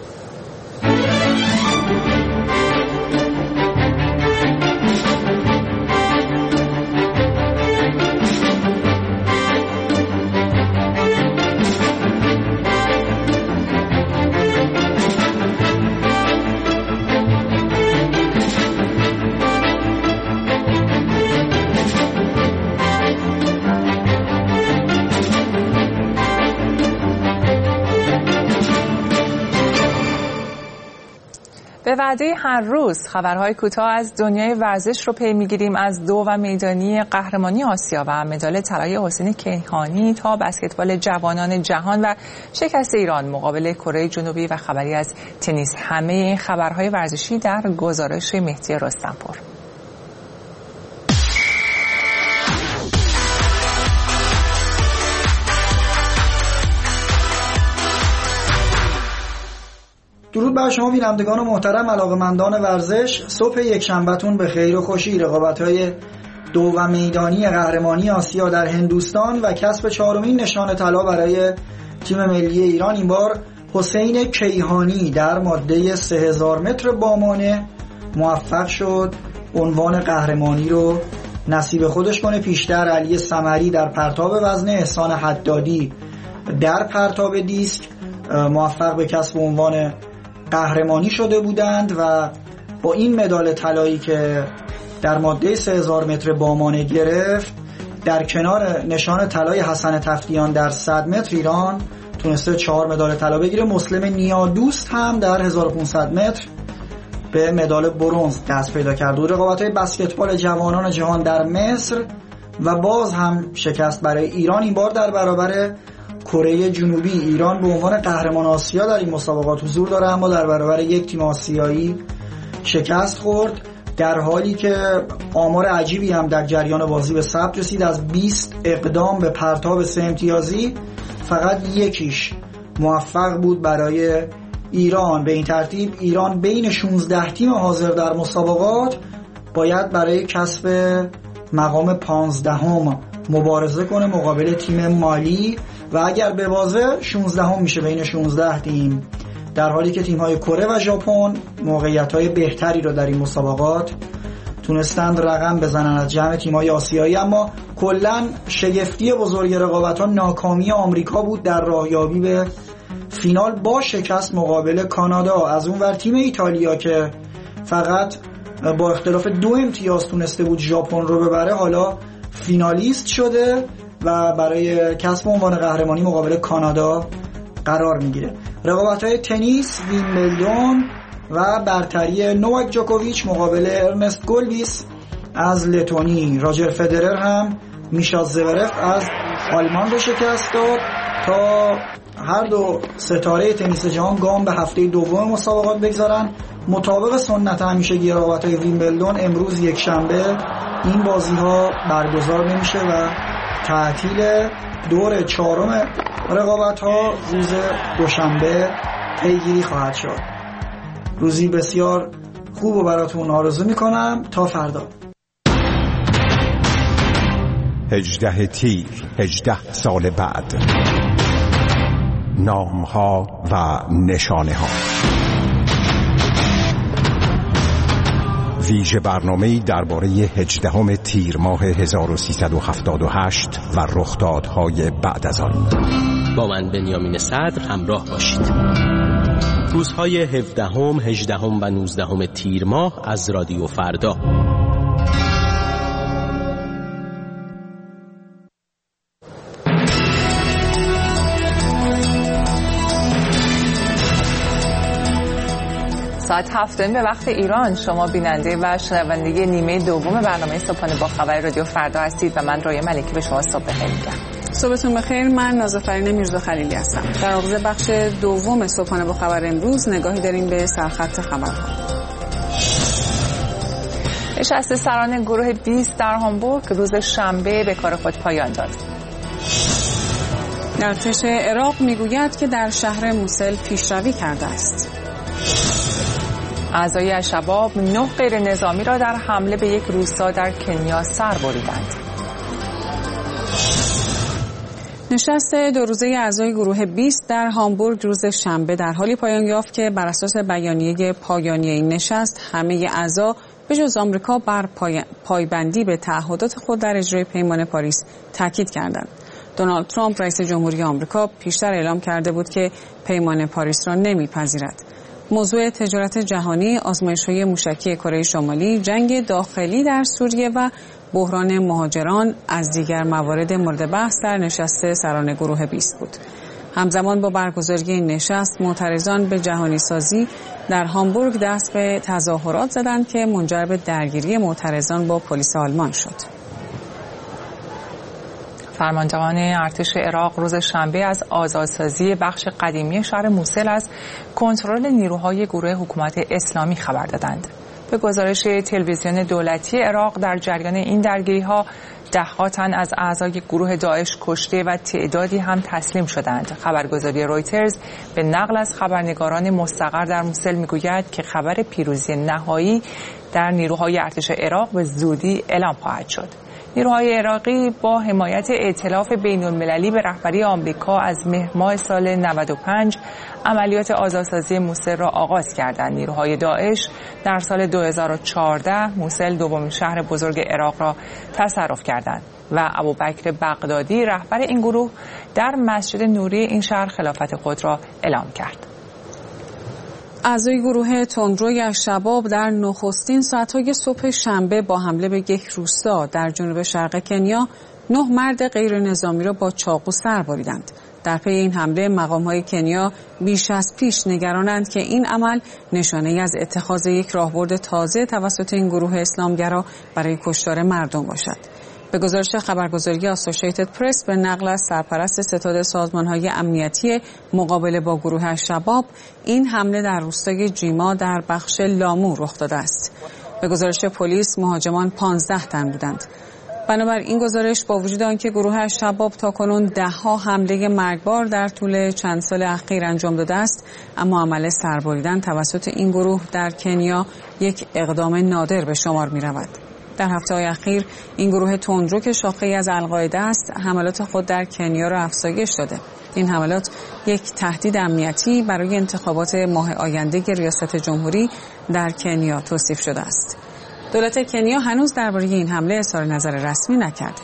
[SPEAKER 1] به وعده هر روز خبرهای کوتاه از دنیای ورزش رو پی میگیریم. از دو و میدانی قهرمانی آسیا و مدال طلای حسین کیهانی تا بسکتبال جوانان جهان و شکست ایران مقابل کره جنوبی و خبری از تنیس، همه این خبرهای ورزشی در گزارش مهدی رستمپور.
[SPEAKER 13] درود بر شما بینندگان محترم، علاقه‌مندان ورزش. صبح یک شنبهتون به خیر و خوشی. رقابت‌های دو و میدانی قهرمانی آسیا در هندوستان و کسب چهارمین نشان طلا برای تیم ملی ایران، این بار حسین کیهانی در ماده سه هزار متر بامانه موفق شد عنوان قهرمانی رو نصیب خودش کنه. پیشتر علی سمری در پرتاب وزنه، احسان حدادی در پرتاب دیسک موفق به کسب عنوان قهرمانی شده بودند و با این مدال طلایی که در ماده سه هزار متر بامانه گرفت، در کنار نشان طلای حسن تفتیان در صد متر، ایران تونسته چهار مدال طلا بگیره. مسلم نیادوست هم در هزار و پانصد متر به مدال برنز دست پیدا کرد. رقابت‌های بسکتبال جوانان جهان در مصر و باز هم شکست برای ایران، این بار در برابر کره جنوبی. ایران به عنوان قهرمان آسیا در این مسابقات حضور داره، اما در برابر یک تیم آسیایی شکست خورد، در حالی که آمار عجیبی هم در جریان بازی به ثبت رسید. از بیست اقدام به پرتاب سه امتیازی فقط یکیش موفق بود برای ایران. به این ترتیب ایران بین شانزده تیم حاضر در مسابقات باید برای کسب مقام پانزدهم مبارزه کنه مقابل تیم مالی و اگر ببازه شانزدهم میشه بین شانزده تیم، در حالی که تیم‌های کره و ژاپن موقعیت‌های بهتری رو در این مسابقات تونستند رقم بزنن از جمع تیم‌های آسیایی. اما کلاً شگفتی بزرگ رقابت‌ها ناکامی آمریکا بود در راهیابی به فینال با شکست مقابل کانادا. از اون ور تیم ایتالیا که فقط با اختلاف دو امتیاز تونسته بود ژاپن رو ببره، حالا فینالیست شده و برای کسب عنوان قهرمانی مقابل کانادا قرار میگیره. رقابت‌های تنیس، ویمبلدون و برتری نوواک جوکوویچ مقابل ارنست گلبیس از لتونی. راجر فدرر هم میشا زورف از آلمان رو شکست داد تا هر دو ستاره تنیس جهان گام به هفته دوم مسابقات بگذارن. مطابق سنت همیشگی رقابت‌های ویمبلدون امروز یک شنبه این بازی‌ها برگزار نمیشه و تعطیل دور چهارم رقابت‌ها روز دوشنبه پیگیری خواهد شد. روزی بسیار خوب و براتون آرزو میکنم. تا فردا.
[SPEAKER 14] هجده تیر، هجده سال بعد، نام‌ها و نشانه‌ها. ویژه برنامه‌ای درباره هجدهم تیر ماه هزار و سیصد و هفتاد و هشت و رخدادهای بعد از آن.
[SPEAKER 15] با من بنیامین صدر همراه باشید. روزهای هفدهم، هجدهم و نوزدهم تیر ماه از رادیو فردا.
[SPEAKER 1] ساعت هفتم به وقت ایران شما بیننده و شنونده نیمه دوم برنامه صبحانه با خبر رادیو فردا هستید و من رایه ملکی به شما صبح بخیر میگم.
[SPEAKER 2] صبحتون بخیر. من نازافرین میرزا خلیلی هستم. در آغاز بخش دوم صبحانه با خبر امروز نگاهی داریم به سرخط خبرها.
[SPEAKER 1] نشست سران گروه بیست در هامبورگ روز شنبه به کار خود پایان داد.
[SPEAKER 2] ارتش عراق میگوید که در شهر موسل پیشروی کرده است.
[SPEAKER 1] اعضای الشباب نه غیر نظامی را در حمله به یک روستا در کنیا سر بریدند.
[SPEAKER 2] نشست دو روزه اعضای گروه بیست در هامبورگ روز شنبه در حالی پایان یافت که بر اساس بیانیه پایانی این نشست همه اعضا به جز آمریکا بر پای... پایبندی به تعهدات خود در اجرای پیمان پاریس تاکید کردند. دونالد ترامپ رئیس جمهوری آمریکا پیشتر اعلام کرده بود که پیمان پاریس را نمیپذیرد. موضوع تجارت جهانی، آزمایش‌های موشکی کره شمالی، جنگ داخلی در سوریه و بحران مهاجران از دیگر موارد مورد بحث در نشست سران گروه بیست بود. همزمان با برگزاری این نشست، معترضان به جهانی سازی در هامبورگ دست به تظاهرات زدند که منجر به درگیری معترضان با پلیس آلمان شد.
[SPEAKER 1] فرماندهان ارتش عراق روز شنبه از آزادسازی بخش قدیمی شهر موسل از کنترل نیروهای گروه حکومت اسلامی خبر دادند. به گزارش تلویزیون دولتی عراق در جریان این درگیری‌ها ده‌ها تن از اعضای گروه داعش کشته و تعدادی هم تسلیم شدند. خبرگزاری رویترز به نقل از خبرنگاران مستقر در موسل میگوید که خبر پیروزی نهایی در نیروهای ارتش عراق به زودی اعلام خواهد شد. نیروهای عراقی با حمایت ائتلاف بین‌المللی به رهبری آمریکا از مهر ماه سال نود و پنج عملیات آزادسازی موسل را آغاز کردند. نیروهای داعش در سال دو هزار و چهارده موسل دومین شهر بزرگ عراق را تصرف کردند و ابوبکر بغدادی رهبر این گروه در مسجد نوری این شهر خلافت خود را اعلام کرد.
[SPEAKER 2] اعضای گروه تندروی الشباب در نخستین ساعت‌های صبح شنبه با حمله به یک روستا در جنوب شرق کنیا نه مرد غیر نظامی را با چاقو سر بریدند. در پی این حمله مقام‌های کنیا بیش از پیش نگرانند که این عمل نشانه‌ای از اتخاذ یک راهبرد تازه توسط این گروه اسلامگرا برای کشتار مردم باشد. به گزارش خبرگزاری آسوشیتد پرس به نقل از سرپرست ستاد سازمان‌های امنیتی مقابله با گروه الشباب، این حمله در روستای جیما در بخش لامو رخ داده است. به گزارش پلیس مهاجمان پانزده تن بودند. بنابر این گزارش با وجود آنکه گروه الشباب تاکنون ده‌ها حمله مرگبار در طول چند سال اخیر انجام داده است، اما عمل سربریدن توسط این گروه در کنیا یک اقدام نادر به شمار می‌رود. در هفته‌های اخیر این گروه تندرو که شاخه‌ای از القاعده است، حملات خود در کنیا را افزایش داده. این حملات یک تهدید امنیتی برای انتخابات ماه آینده ریاست جمهوری در کنیا توصیف شده است. دولت کنیا هنوز درباره این حمله اظهار نظر رسمی نکرده.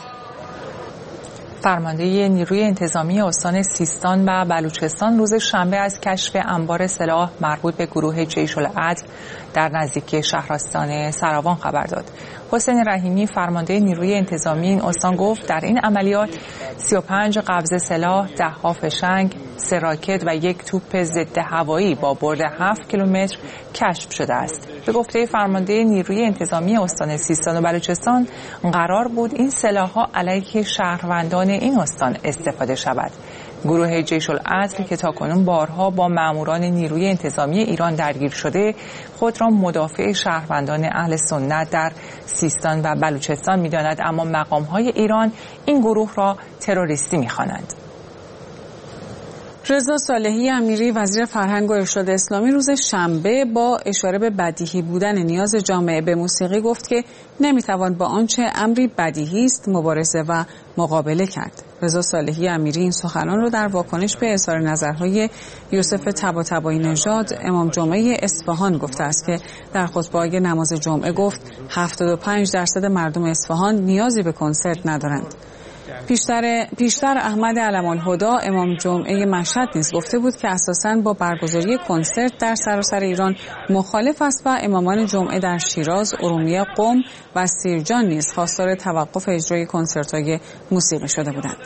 [SPEAKER 1] فرمانده نیروی انتظامی استان سیستان و بلوچستان روز شنبه از کشف انبار سلاح مربوط به گروه جیش العدل در نزدیکی شهرستان سراوان خبر داد. حسین رحیمی فرمانده نیروی انتظامی این استان گفت در این عملیات سی و پنج قبضه سلاح، ده ها فشنگ، سه راکت و یک توپ ضد هوایی با برد هفت کیلومتر کشف شده است. به گفته فرمانده نیروی انتظامی استان سیستان و بلوچستان قرار بود این سلاح‌ها علیه شهروندان این استان استفاده شود. گروه جیش العدل که تاکنون بارها با ماموران نیروی انتظامی ایران درگیر شده، خود را مدافع شهروندان اهل سنت در سیستان و بلوچستان می‌داند، اما مقام‌های ایران این گروه را تروریستی می‌خوانند.
[SPEAKER 2] رضا صالحی امیری وزیر فرهنگ و ارشاد اسلامی روز شنبه با اشاره به بدیهی بودن نیاز جامعه به موسیقی گفت که نمیتوان با آنچه امری بدیهی است مبارزه و مقابله کرد. رضا صالحی امیری این سخنان را در واکنش به اظهار نظرهای یوسف طباطبایی نژاد امام جمعه اصفهان گفته است که در خطبه نماز جمعه گفت هفتاد و پنج درصد مردم اصفهان نیازی به کنسرت ندارند. پیشتر پیشتر احمد علم‌الهدی امام جمعه مشهد نیز گفته بود که اساساً با برگزاری کنسرت در سراسر ایران مخالف است و امامان جمعه در شیراز، ارومیه، قم و سیرجان نیز خواستار توقف اجرای کنسرت‌های موسیقی شده بودند.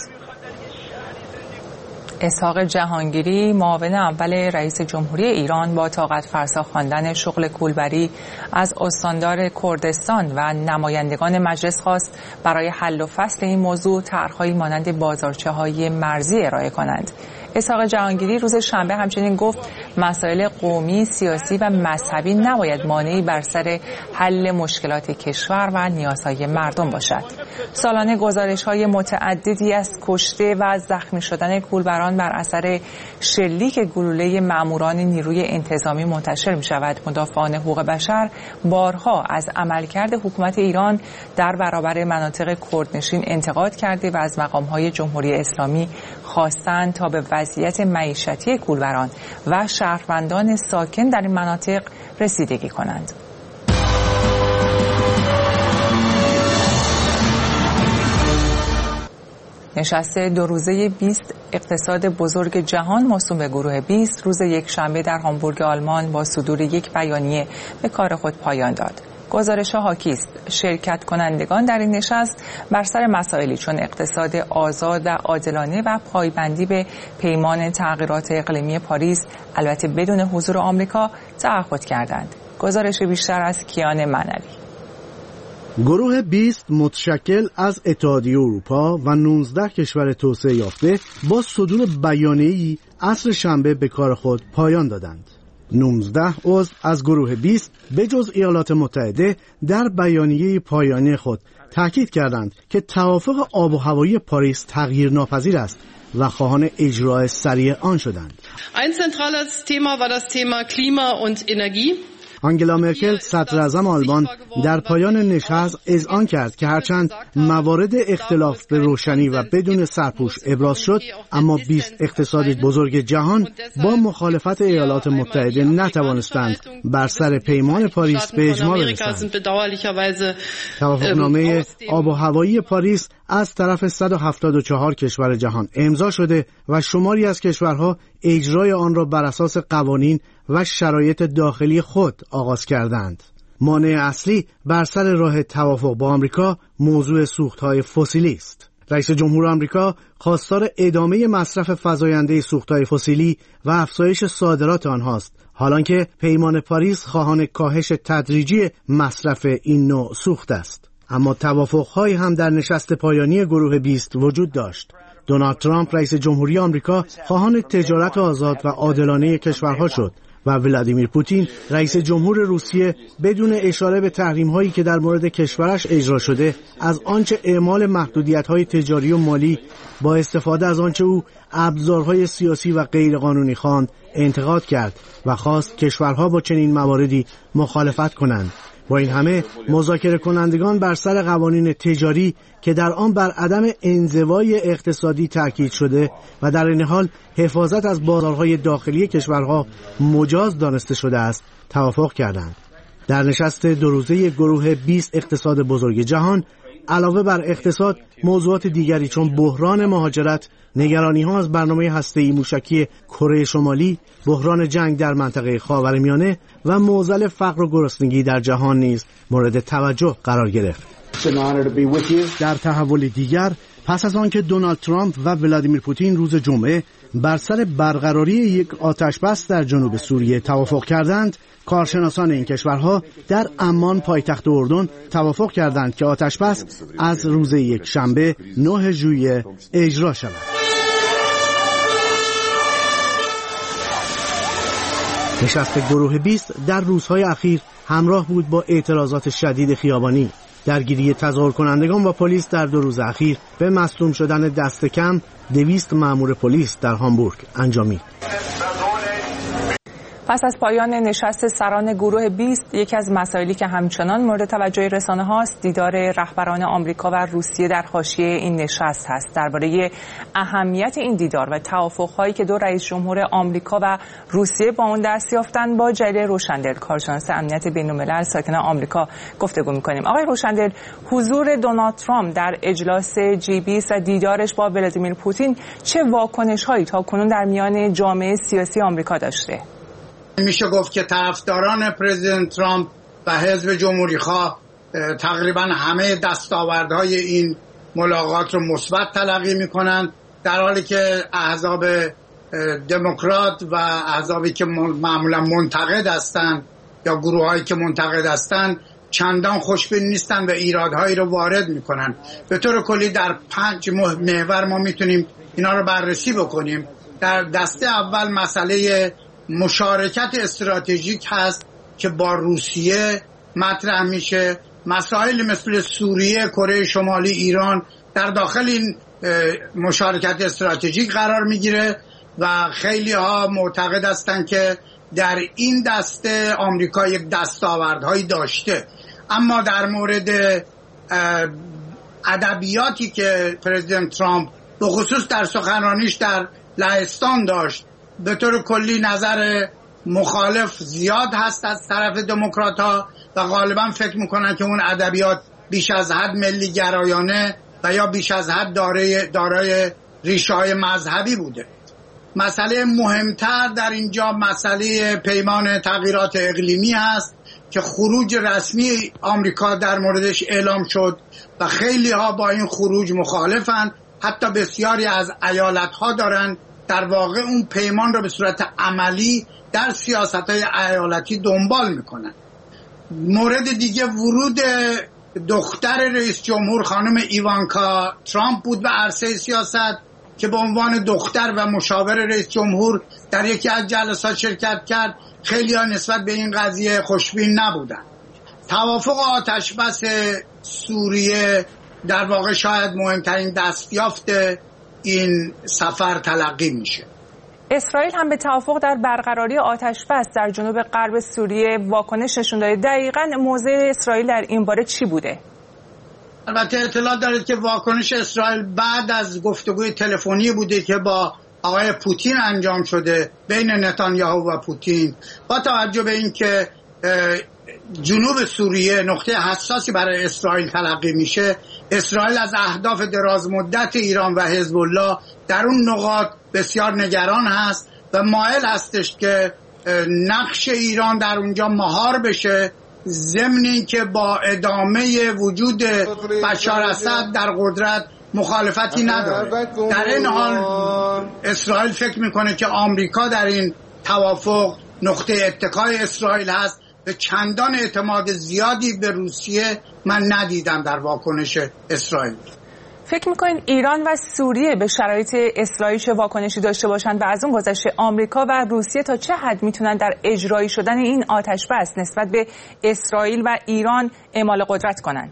[SPEAKER 1] اسحاق جهانگیری معاون اول رئیس جمهوری ایران با طاقت فرسا خواندن شغل کولبری از استاندار کردستان و نمایندگان مجلس خواست برای حل و فصل این موضوع طرح‌هایی مانند بازارچه‌های مرزی ارائه کنند. اسحاق جهانگیری روز شنبه همچنین گفت مسائل قومی، سیاسی و مذهبی نباید مانعی بر سر حل مشکلات کشور و نیازهای مردم باشد. سالانه گزارش‌های متعددی از کشته و زخمی شدن کولبران بر اثر شلیک گلوله ماموران نیروی انتظامی منتشر می‌شود. مدافعان حقوق بشر بارها از عملکرد حکومت ایران در برابر مناطق کردنشین انتقاد کرده و از مقام‌های جمهوری اسلامی خواستند تا به وضعیت معیشتی کولبران و شهروندان ساکن در این مناطق رسیدگی کنند. نشست دو روزه بیست اقتصاد بزرگ جهان موسوم به گروه بیست روز یک شنبه در هامبورگ آلمان با صدور یک بیانیه به کار خود پایان داد. گزارش حاکی است شرکت کنندگان در این نشست بر سر مسائلی چون اقتصاد آزاد و عادلانه و پایبندی به پیمان تغییرات اقلیمی پاریس البته بدون حضور آمریکا تعهد کردند. گزارش بیشتر از کیان منوی.
[SPEAKER 3] گروه بیست متشکل از اتحادیه اروپا و نوزده کشور توسعه یافته با صدور بیانیه‌ای عصر شنبه به کار خود پایان دادند. نوزده عضو از گروه بیست به جز ایالات متحده در بیانیه پایانی خود تاکید کردند که توافق آب و هوایی پاریس تغییر ناپذیر است و خواهان اجرای سریع آن شدند.
[SPEAKER 4] Ein zentrales Thema war das Thema Klima und Energie.
[SPEAKER 3] آنگلا مرکل صدر اعظم آلمان در پایان نشست اذعان کرد که هرچند موارد اختلاف به روشنی و بدون سرپوش ابراز شد، اما بیست اقتصاد بزرگ جهان با مخالفت ایالات متحده نتوانستند بر سر پیمان پاریس به اجماع برسند. توافقنامه آب و هوایی پاریس از طرف صد و هفتاد و چهار کشور جهان امضا شده و شماری از کشورها اجرای آن را بر اساس قوانین و شرایط داخلی خود آغاز کردند. مانع اصلی بر سر راه توافق با آمریکا موضوع سوخت‌های فسیلی است. رئیس جمهور آمریکا خواستار ادامه مصرف فزاینده سوخت‌های فسیلی و افزایش صادرات آنهاست، حالانکه پیمان پاریس خواهان کاهش تدریجی مصرف این نوع سوخت است. اما توافق‌هایی هم در نشست پایانی گروه بیست وجود داشت. دونالد ترامپ رئیس جمهوری آمریکا خواهان تجارت آزاد و عادلانه کشورها شد و ولادیمیر پوتین رئیس جمهور روسیه بدون اشاره به تحریم‌هایی که در مورد کشورش اجرا شده از آنچه اعمال محدودیت‌های تجاری و مالی با استفاده از آنچه او ابزارهای سیاسی و غیرقانونی خواند انتقاد کرد و خواست کشورها با چنین مواردی مخالفت کنند. با این همه مذاکره کنندگان بر سر قوانین تجاری که در آن بر عدم انزوای اقتصادی تاکید شده و در این حال حفاظت از بازارهای داخلی کشورها مجاز دانسته شده است توافق کردند. در نشست دو روزه گروه بیست اقتصاد بزرگ جهان علاوه بر اقتصاد موضوعات دیگری چون بحران مهاجرت، نگرانی‌ها از برنامه هسته‌ای موشکی کره شمالی، بحران جنگ در منطقه خاورمیانه و معضل فقر و گرسنگی در جهان نیز مورد توجه قرار گرفت. در تحول دیگر پس از آنکه دونالد ترامپ و ولادیمیر پوتین روز جمعه بر سر برقراری یک آتشبس در جنوب سوریه توافق کردند، کارشناسان این کشورها در عمان پایتخت اردن توافق کردند که آتشبس از روز یک شنبه نه ژوئیه اجرا شود. نشست گروه بیست در روزهای اخیر همراه بود با اعتراضات شدید خیابانی. درگیری تظاهر کنندگان با پلیس در دو روز اخیر به مصدوم شدن دست کم دویست مأمور پلیس در هامبورگ انجامید.
[SPEAKER 1] پس از پایان نشست سران گروه بیست، یکی از مسائلی که همچنان مورد توجه رسانه هاست دیدار رهبران آمریکا و روسیه در حاشیه این نشست هست. درباره اهمیت این دیدار و توافق‌هایی که دو رئیس جمهور آمریکا و روسیه با اون دست یافتن با جلیل روشندل، کارشناس امنیت بین‌الملل ساکن آمریکا گفتگو می‌کنیم. آقای روشندل، حضور دونالد ترامپ در اجلاس جی بیست و دیدارش با ولادیمیر پوتین چه واکنش‌هایی تاکنون در میان جامعه سیاسی آمریکا داشته؟
[SPEAKER 5] میشه گفت که طرفداران پرزیدنت ترامپ و حزب جمهوری‌خواه تقریبا همه دستاوردهای این ملاقات رو مثبت تلقی میکنن، در حالی که احزاب دموکرات و احزابی که معمولا منتقد هستند یا گروهایی که منتقد هستند چندان خوشبین نیستن و ایرادهایی رو وارد میکنن. به طور کلی در پنج محور ما میتونیم اینا رو بررسی بکنیم. در دسته اول مسئله مشارکت استراتژیک هست که با روسیه مطرح میشه. مسائل مثل سوریه، کره شمالی، ایران در داخل این مشارکت استراتژیک قرار میگیره و خیلی ها معتقد هستند که در این دسته آمریکا یک دستاوردهایی داشته. اما در مورد ادبیاتی که پرزیدنت ترامپ به خصوص در سخنرانیش در لهستان داشت، به طور کلی نظر مخالف زیاد هست از طرف دموکرات‌ها و غالبا فکر میکنن که اون ادبیات بیش از حد ملی گرایانه و یا بیش از حد دارای دارای ریشه‌های مذهبی بوده. مسئله مهمتر در اینجا مسئله پیمان تغییرات اقلیمی هست که خروج رسمی آمریکا در موردش اعلام شد و خیلی ها با این خروج مخالفن. حتی بسیاری از ایالت‌ها دارن در واقع اون پیمان رو به صورت عملی در سیاست‌های ایالتی دنبال میکنن. مورد دیگه ورود دختر رئیس جمهور خانم ایوانکا ترامپ بود به عرصه سیاست که به عنوان دختر و مشاور رئیس جمهور در یکی از جلسات شرکت کرد. خیلی ها نسبت به این قضیه خوشبین نبودن. توافق آتشبس سوریه در واقع شاید مهمترین دستیافت این سفر تلقی میشه.
[SPEAKER 1] اسرائیل هم به توافق در برقراری آتشبس در جنوب غرب سوریه واکنش نشون داده. دقیقاً موضع اسرائیل در این باره چی بوده؟
[SPEAKER 5] البته اطلاع دارید که واکنش اسرائیل بعد از گفتگوی تلفنی بوده که با آقای پوتین انجام شده بین نتانیاهو و پوتین. با توجه به این که جنوب سوریه نقطه حساسی برای اسرائیل تلقی میشه، اسرائیل از اهداف دراز مدت ایران و حزب الله در اون نقاط بسیار نگران هست و مایل هستش که نقش ایران در اونجا مهار بشه، ضمن اینکه با ادامه وجود بشار اسد در قدرت مخالفتی نداره. در این حال اسرائیل فکر میکنه که آمریکا در این توافق نقطه اتکای اسرائیل هست. به چندان اعتماد زیادی به روسیه من ندیدم در واکنش اسرائیل.
[SPEAKER 1] فکر میکنین ایران و سوریه به شرایط اسرائیل چه واکنشی داشته باشند و از اون گذشته آمریکا و روسیه تا چه حد میتونن در اجرایی شدن این آتشبس نسبت به اسرائیل و ایران اعمال قدرت کنن؟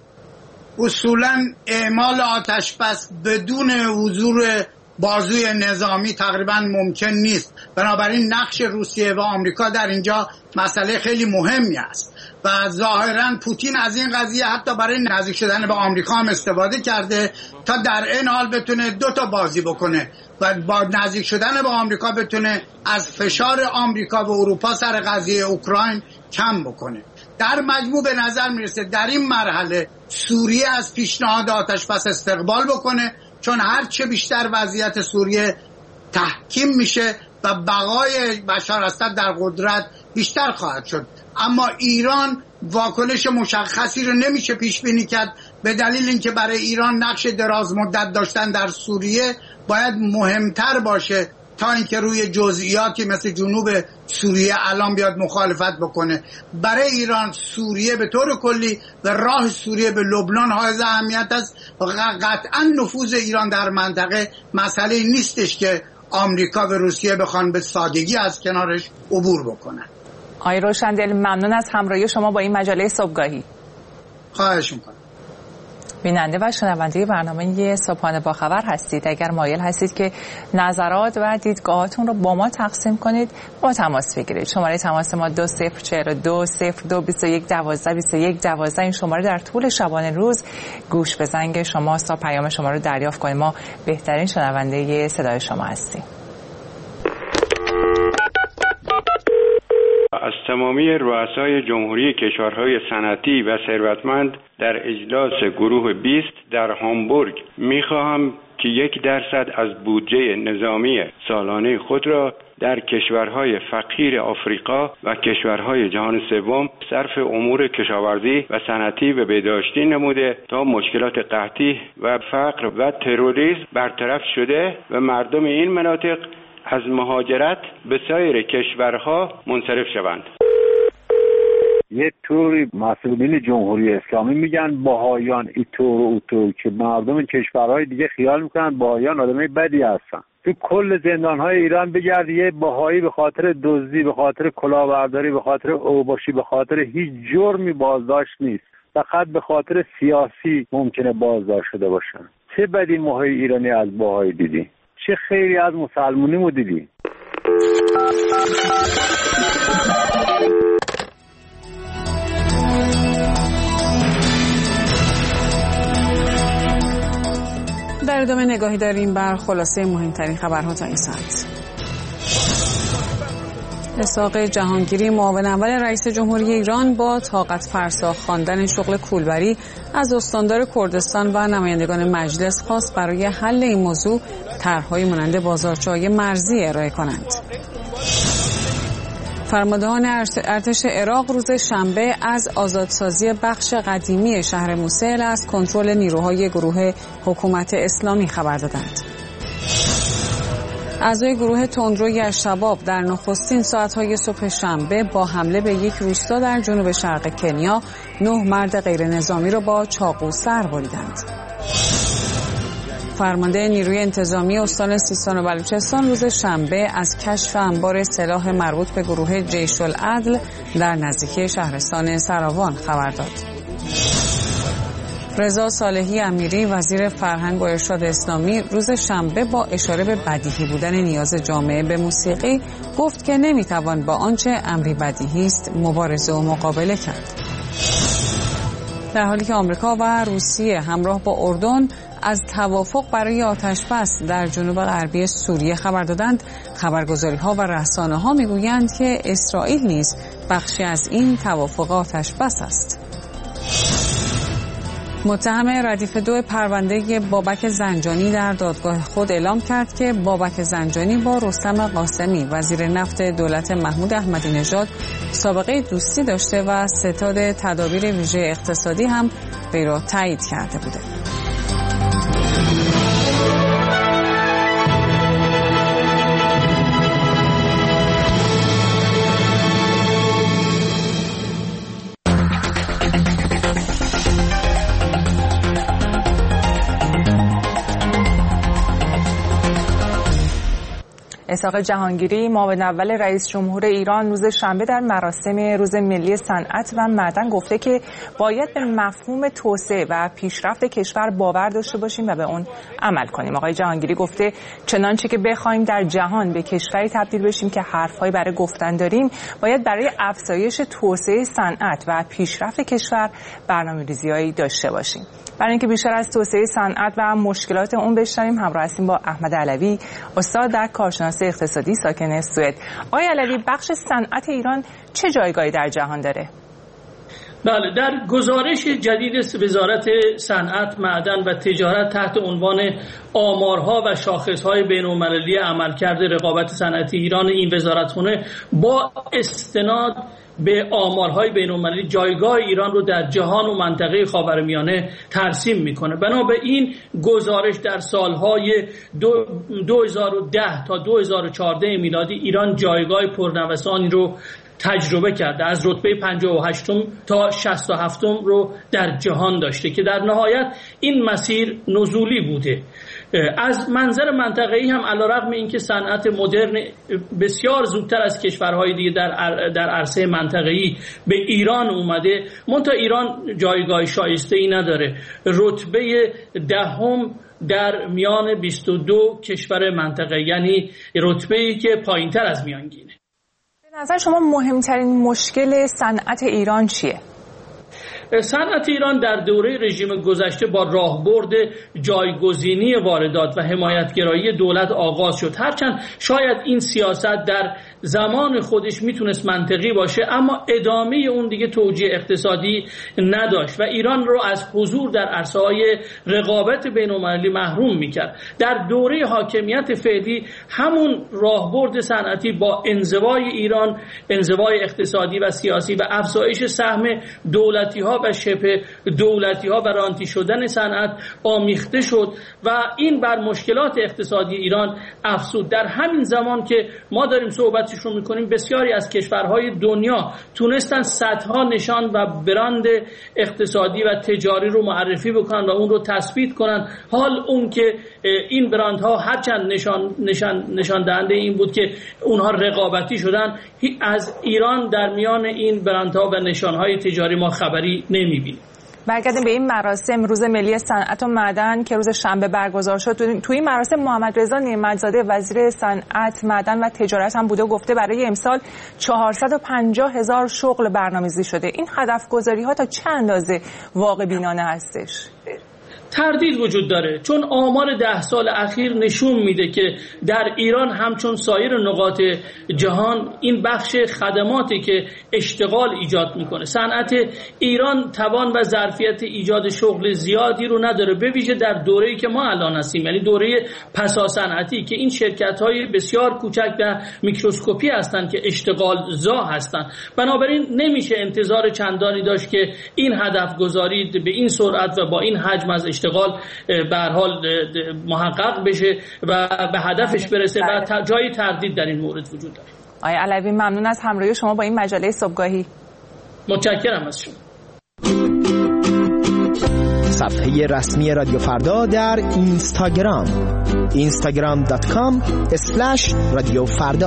[SPEAKER 5] اصولا اعمال آتشبس بدون حضور بازوی نظامی تقریبا ممکن نیست. بنابراین نقش روسیه و آمریکا در اینجا مسئله خیلی مهمی است و ظاهرا پوتین از این قضیه حتی برای نزدیک شدن به آمریکا هم استفاده کرده تا در این حال بتونه دو تا بازی بکنه و با نزدیک شدن به آمریکا بتونه از فشار آمریکا و اروپا سر قضیه اوکراین کم بکنه. در مجموع به نظر میرسه در این مرحله سوریه از پیشنهاد آتشبس استقبال بکنه، چون هر چه بیشتر وضعیت سوریه تحکیم میشه و بقای بشار اسد در قدرت بیشتر خواهد شد. اما ایران واکنش مشخصی رو نمیشه پیش بینی کرد، به دلیل اینکه برای ایران نقش دراز مدت داشتن در سوریه باید مهمتر باشه تا اینکه روی جزئیاتی مثل جنوب سوریه الان بیاد مخالفت بکنه. برای ایران سوریه به طور کلی و راه سوریه به لبنان حائز اهمیت است و قطعا نفوذ ایران در منطقه مسئله نیستش که آمریکا و روسیه بخوان به سادگی از کنارش عبور بکنن.
[SPEAKER 1] آقای روشندل ممنون از همراهی شما با این مجله صبحگاهی.
[SPEAKER 5] خواهش میکنم.
[SPEAKER 1] بیننده و شنونده برنامه صبحانه با خبر هستید. اگر مایل هستید که نظرات و دیدگاهاتون رو با ما تقسیم کنید، با تماس بگیرید. شماره تماس ما دو صفر چهار دو صفر دو بیست و یک دوازده بیست و یک دوازده. این شماره در طول شبانه روز گوش به زنگ شماست تا پیام شما رو دریافت کنیم. ما بهترین شنونده صدای شما هستیم.
[SPEAKER 16] از تمامی رؤسای جمهوری کشورهای صنعتی و ثروتمند در اجلاس گروه بیست در هامبورگ می‌خواهم که یک درصد از بودجه نظامی سالانه خود را در کشورهای فقیر آفریقا و کشورهای جهان سوم صرف امور کشاورزی و صنعتی و بهداشتی نموده تا مشکلات قحطی و فقر و تروریسم برطرف شده و مردم این مناطق از مهاجرت به سایر کشورها منصرف شوند.
[SPEAKER 17] یه طوری مسئولین جمهوری اسلامی میگن بهایان ایطور و اوطور که مردم کشورهای دیگه خیال میکنن بهایان آدمای بدی هستن. تو کل زندانهای ایران بگرد یه بهایی به خاطر دزدی، به خاطر کلاهبرداری، به خاطر اوباشی، به خاطر هیچ جرمی بازداشت نیست. فقط به خاطر سیاسی ممکنه بازداشت شده باشن. چه بدی ماهای ایرانی از بهایی دیدی؟ چه خیری از مسلمونی مو دیدی؟
[SPEAKER 2] در ادامه نگاهی داریم بر خلاصه مهمترین خبرها تا این ساعت. اسحاق جهانگیری معاون اول رئیس جمهوری ایران با طاقت فرسا خواندن شغل کولبری از استاندار کردستان و نمایندگان مجلس خواست برای حل این موضوع طرح‌های مانند بازارچه‌های مرزی ارائه کنند. فرماندهان ارتش عراق روز شنبه از آزادسازی بخش قدیمی شهر موصل از کنترل نیروهای گروه حکومت اسلامی خبر دادند. اعضای گروه تندروی الشباب در نخستین ساعت‌های صبح شنبه با حمله به یک روستا در جنوب شرق کنیا نه مرد غیر نظامی را با چاقو سر بریدند. فرمانده نیروی انتظامی استان سیستان و بلوچستان روز شنبه از کشف انبار سلاح مربوط به گروه جیش العدل در نزدیکی شهرستان سراوان خبر داد. رضا صالحی امیری وزیر فرهنگ و ارشاد اسلامی روز شنبه با اشاره به بدیهی بودن نیاز جامعه به موسیقی گفت که نمیتوان با آنچه امری بدیهی است مبارزه و مقابله کرد. در حالی که آمریکا و روسیه همراه با اردن از توافق برای آتشبس در جنوب غربی سوریه خبر دادند، خبرگزاری‌ها و رسانه‌ها میگویند که اسرائیل نیز بخشی از این توافق آتشبس است. متهم ردیف دو پرونده بابک زنجانی در دادگاه خود اعلام کرد که بابک زنجانی با رستم قاسمی وزیر نفت دولت محمود احمدی نژاد سابقه دوستی داشته و ستاد تدابیر ویژه اقتصادی هم وی را تایید کرده بوده.
[SPEAKER 1] اسحاق جهانگیری معاون اول رئیس جمهور ایران روز شنبه در مراسم روز ملی صنعت و معدن گفته که باید به مفهوم توسعه و پیشرفت کشور باور داشته باشیم و به اون عمل کنیم. آقای جهانگیری گفته چنانچه که بخوایم در جهان به کشوری تبدیل بشیم که حرف‌هایی برای گفتن داریم، باید برای افزایش توسعه صنعت و پیشرفت کشور برنامه‌ریزی‌هایی داشته باشیم. برای اینکه بیشتر از توسعه صنعت و مشکلات اون بشنویم، همراه هستیم با احمد علوی، استاد در کارشناسی اقتصادی ساکن سوئد. آقای علوی، بخش صنعت ایران چه جایگاهی در جهان داره؟
[SPEAKER 18] بله، در گزارش جدید وزارت صنعت، معدن و تجارت تحت عنوان آمارها و شاخصهای بین‌المللی عملکرد رقابت صنعتی ایران، این وزارتخانه با استناد به آمارهای بین‌المللی جایگاه ایران رو در جهان و منطقه خاورمیانه ترسیم میکنه. بنابراین گزارش در سالهای دو هزار و ده تا دو هزار و چهارده میلادی ایران جایگاه پرنوسانی رو تجربه کرده، از رتبه پنجاه و هشتم تا شصت و هفتم رو در جهان داشته که در نهایت این مسیر نزولی بوده. از منظر منطقه‌ای هم علیرغم اینکه صنعت مدرن بسیار زودتر از کشورهای دیگه در در عرصه منطقه‌ای به ایران اومده، منتها ایران جایگاه شایسته‌ای نداره. رتبه دهم در میان بیست و دو کشور منطقه، یعنی رتبه‌ای که پایین‌تر از میانگینه.
[SPEAKER 1] به نظر شما مهمترین مشکل صنعت ایران چیه؟
[SPEAKER 18] صنعت ایران در دوره رژیم گذشته با راهبرد جایگزینی واردات و حمایتگرایی دولت آغاز شد. هرچند شاید این سیاست در زمان خودش میتونست منطقی باشه، اما ادامه اون دیگه توجیه اقتصادی نداشت و ایران رو از حضور در عرصه‌های رقابت بین‌المللی محروم میکرد. در دوره حاکمیت فعلی همون راهبرد صنعتی با انزوای ایران، انزوای اقتصادی و سیاسی و افزایش سهم دولتی‌ها و شبه دولتی‌ها و رانتی شدن صنعت آمیخته شد و این بر مشکلات اقتصادی ایران افزود. در همین زمان که ما داریم صحبتش رو می‌کنیم، بسیاری از کشورهای دنیا تونستن صدها نشان و برند اقتصادی و تجاری رو معرفی بکنن و اون رو تثبیت کنن. حال اون که این برندها هرچند نشان نشان نشان دهنده این بود که اونها رقابتی شدن، از ایران در میان این برندها و نشانهای تجاری ما خبری نمی‌بینیم.
[SPEAKER 1] برگردیم به این مراسم روز ملی صنعت و معدن که روز شنبه برگزار شد. توی این مراسم محمد رضا نعمت‌زاده وزیر صنعت، معدن و تجارت هم بوده و گفته برای امسال چهارصد و پنجاه هزار شغل برنامه‌ریزی شده. این هدف گذاری‌ها تا چه اندازه واقع بینانه هستش؟
[SPEAKER 18] تردید وجود داره، چون آمار ده سال اخیر نشون میده که در ایران همچون سایر نقاط جهان این بخش خدماتی که اشتغال ایجاد میکنه، صنعت ایران توان و ظرفیت ایجاد شغل زیادی رو نداره، به ویژه در دوره‌ای که ما الان هستیم، یعنی دوره پسا صنعتی که این شرکت‌های بسیار کوچک و میکروسکوپی هستند که اشتغال زا هستند. بنابراین نمیشه انتظار چندانی داشت که این هدف گذاری به این سرعت و با این حجم از اشتغال به هر حال محقق بشه و به هدفش برسه و جای تردید در این مورد وجود داره.
[SPEAKER 1] آقای علوی ممنون از همراهی شما با این مجله صبحگاهی.
[SPEAKER 18] متشکرم از شما.
[SPEAKER 15] صفحه رسمی رادیو فردا در اینستاگرام اینستاگرام دات کام اسلش رادیو فردا.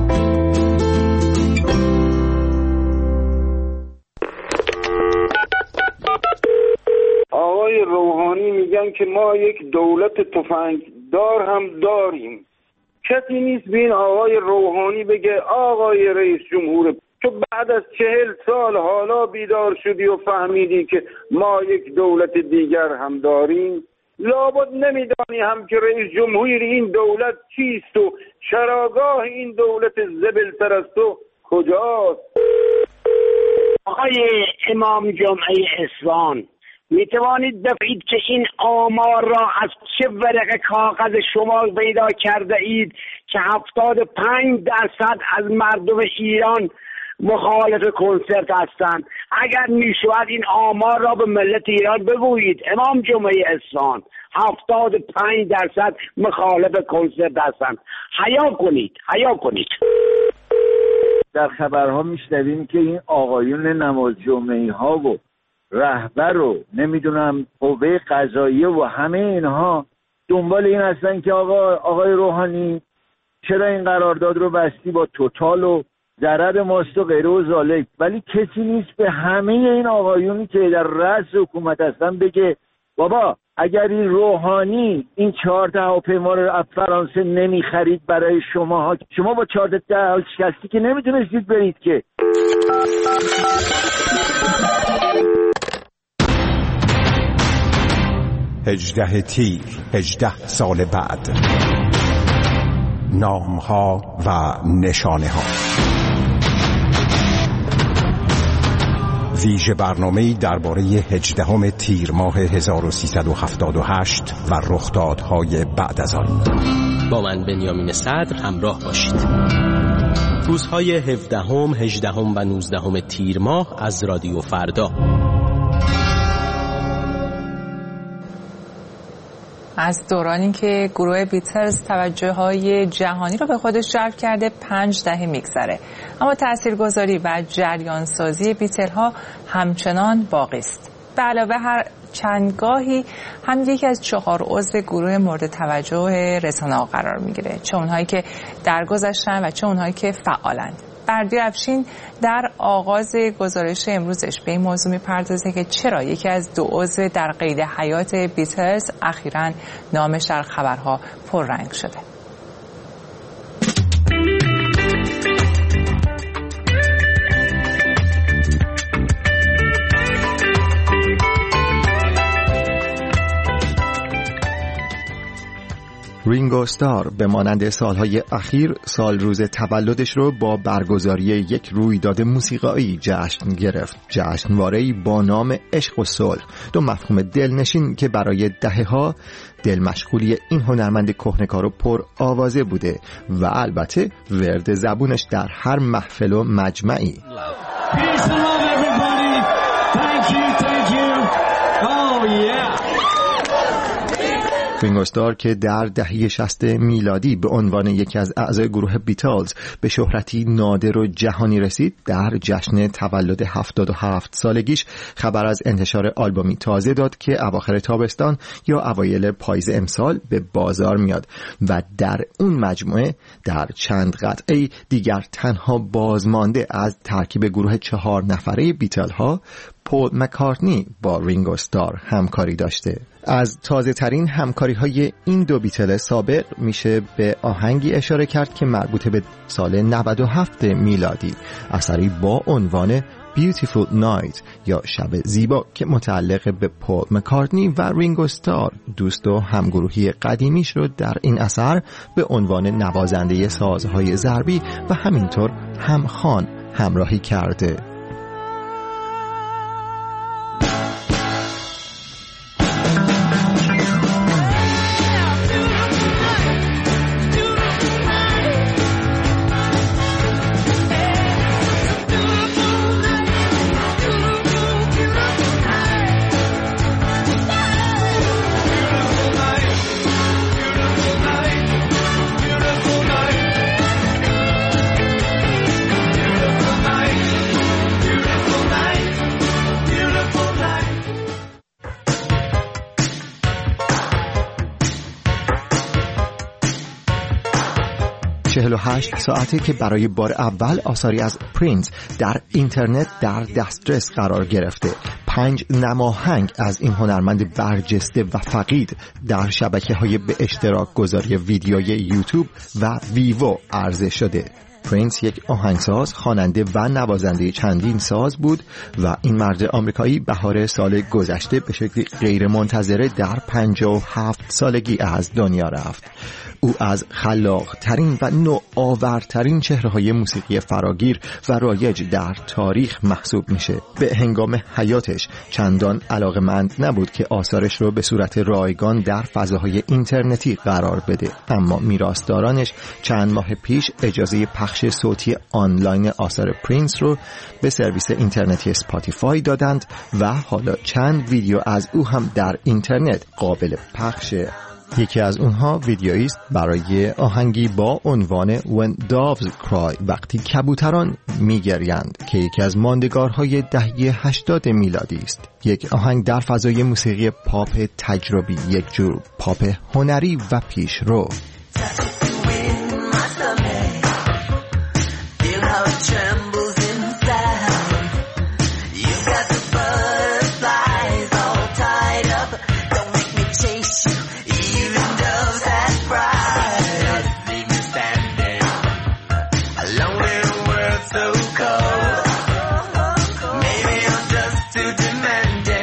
[SPEAKER 19] آقای روحانی میگن که ما یک دولت تفنگدار هم داریم. کسی نیست بین آقای روحانی بگه آقای رئیس جمهور، تو بعد از چهل سال حالا بیدار شدی و فهمیدی که ما یک دولت دیگر هم داریم؟ لابد نمیدانی هم که رئیس جمهور این دولت چیست و چراگاه این دولت زبل پرستو کجاست؟
[SPEAKER 20] آقای امام جمعه اصفهان، می توانید بفرمایید که این آمار را از چه ورق کاغذ شما پیدا کرده اید که هفتاد و پنج درصد از مردم ایران مخالف کنسرت هستند؟ اگر می شود این آمار را به ملت ایران بگویید. امام جمعه اصفهان، هفتاد و پنج درصد مخالف کنسرت هستند. حیا کنید، حیا کنید.
[SPEAKER 17] در خبرها میشنویم که این آقایون نماز جمعه ها و رهبر و نمیدونم قوه قضاییه و همه اینها دنبال این هستن که آقا آقای روحانی چرا این قرارداد رو بستی با توتال و ضرر ماست و غیره و ذالک، ولی کسی نیست به همه این آقایونی که در رأس حکومت هستن بگه بابا اگر این روحانی این چهار تا هواپیما رو از فرانسه نمیخرید برای شما، شما با چهار تا شکستی که نمیتونستید برید که.
[SPEAKER 14] هجده تیر، هجده سال بعد، نامها و نشانه ها. ویژه برنامه‌ای درباره هجدهم تیر ماه هزار و سیصد و هفتاد و هشت و رخدادهای بعد از آن.
[SPEAKER 15] با من بنیامین صدر همراه باشید. روزهای هفدهم، هجدهم و نوزدهم تیر ماه از رادیو فردا.
[SPEAKER 1] از دورانی که گروه بیتلز توجه‌های جهانی رو به خودش جلب کرده پنج دهه میگذره، اما تاثیرگذاری و جریانسازی بیتل‌ها همچنان باقی است. به علاوه هر چندگاهی هم یکی از چهار عضو گروه مورد توجه رسانه‌ها قرار میگیره، چه اونهایی که درگذشتن و چه اونهایی که فعالند. بردی افشین در آغاز گزارش امروزش به این موضوع میپردازه که چرا یکی از دو عضو در قید حیات بیتلز اخیراً نامش در خبرها پررنگ شده.
[SPEAKER 21] رینگو استار به مانند سالهای اخیر سال روز تولدش رو با برگزاری یک رویداد موسیقایی جشن گرفت. جشنواره‌ای با نام عشق و صلح، دو مفهوم دلنشین که برای دهه‌ها دل مشغولی این هنرمند کهنه‌کار و پر آوازه بوده و البته ورد زبونش در هر محفل و مجمعی. رینگو استار که در دهه شصت میلادی به عنوان یکی از اعضای گروه بیتلز به شهرتی نادر و جهانی رسید، در جشن تولد هفتاد و هفت سالگیش خبر از انتشار آلبومی تازه داد که اواخر تابستان یا اوایل پاییز امسال به بازار میاد و در اون مجموعه در چند قطعه دیگر تنها بازمانده از ترکیب گروه چهار نفره بیتل ها پول مکارتنی با رینگو استار همکاری داشته. از تازه ترین همکاری های این دو بیتل سابق میشه به آهنگی اشاره کرد که مربوط به سال نود و هفت میلادی، اثری با عنوان Beautiful Night یا شب زیبا که متعلق به پول مکارتنی و رینگو استار، دوست و همگروهی قدیمیش رو در این اثر به عنوان نوازنده سازهای ضربی و همینطور همخوان همراهی کرده. چهل و هشت ساعته که برای بار اول آثاری از پرینس در اینترنت در دسترس قرار گرفته. پنج نماهنگ از این هنرمند برجسته و فقید در شبکه‌های به اشتراک گذاری ویدیوی یوتیوب و ویوو عرضه شده. پرینس یک آهنگساز، خواننده و نوازنده چندین ساز بود و این مرد آمریکایی بهار سال گذشته به شکلی غیر منتظره در پنجاه و هفت سالگی از دنیا رفت. او از خلاق ترین و نوآورترین چهره‌های موسیقی فراگیر و رایج در تاریخ محسوب میشه. به هنگام حیاتش چندان علاقه‌مند نبود که آثارش رو به صورت رایگان در فضاهای اینترنتی قرار بده، اما میراثدارانش چند ماه پیش اجازه پخش صوتی آنلاین آثار پرینس رو به سرویس اینترنتی اسپاتیفای دادند و حالا چند ویدیو از او هم در اینترنت قابل پخشه. یکی از اونها ویدیویی است برای آهنگی با عنوان When Doves Cry، وقتی کبوتران میگریند، که یکی از ماندگارهای دهه هشتاد میلادی است. یک آهنگ در فضای موسیقی پاپ تجربی، یک جور پاپ هنری و پیشرو.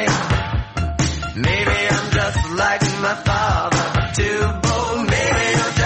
[SPEAKER 22] Maybe I'm just like my father, too bold. Maybe I'm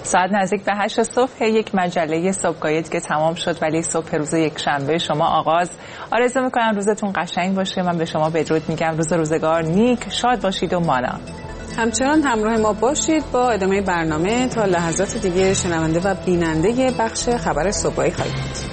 [SPEAKER 1] ساعت نزدیک به هشت صبح یک مجله صبحگاهی که تمام شد، ولی صبح روز یک شنبه شما آغاز. آرزو میکنم روزتون قشنگ باشه. من به شما بدرود میگم. روز روزگار نیک، شاد باشید و مانا.
[SPEAKER 2] همچنان همراه ما باشید با ادامه برنامه. تا لحظات دیگه شنونده و بیننده بخش خبر صبحگاهی خواهید بود.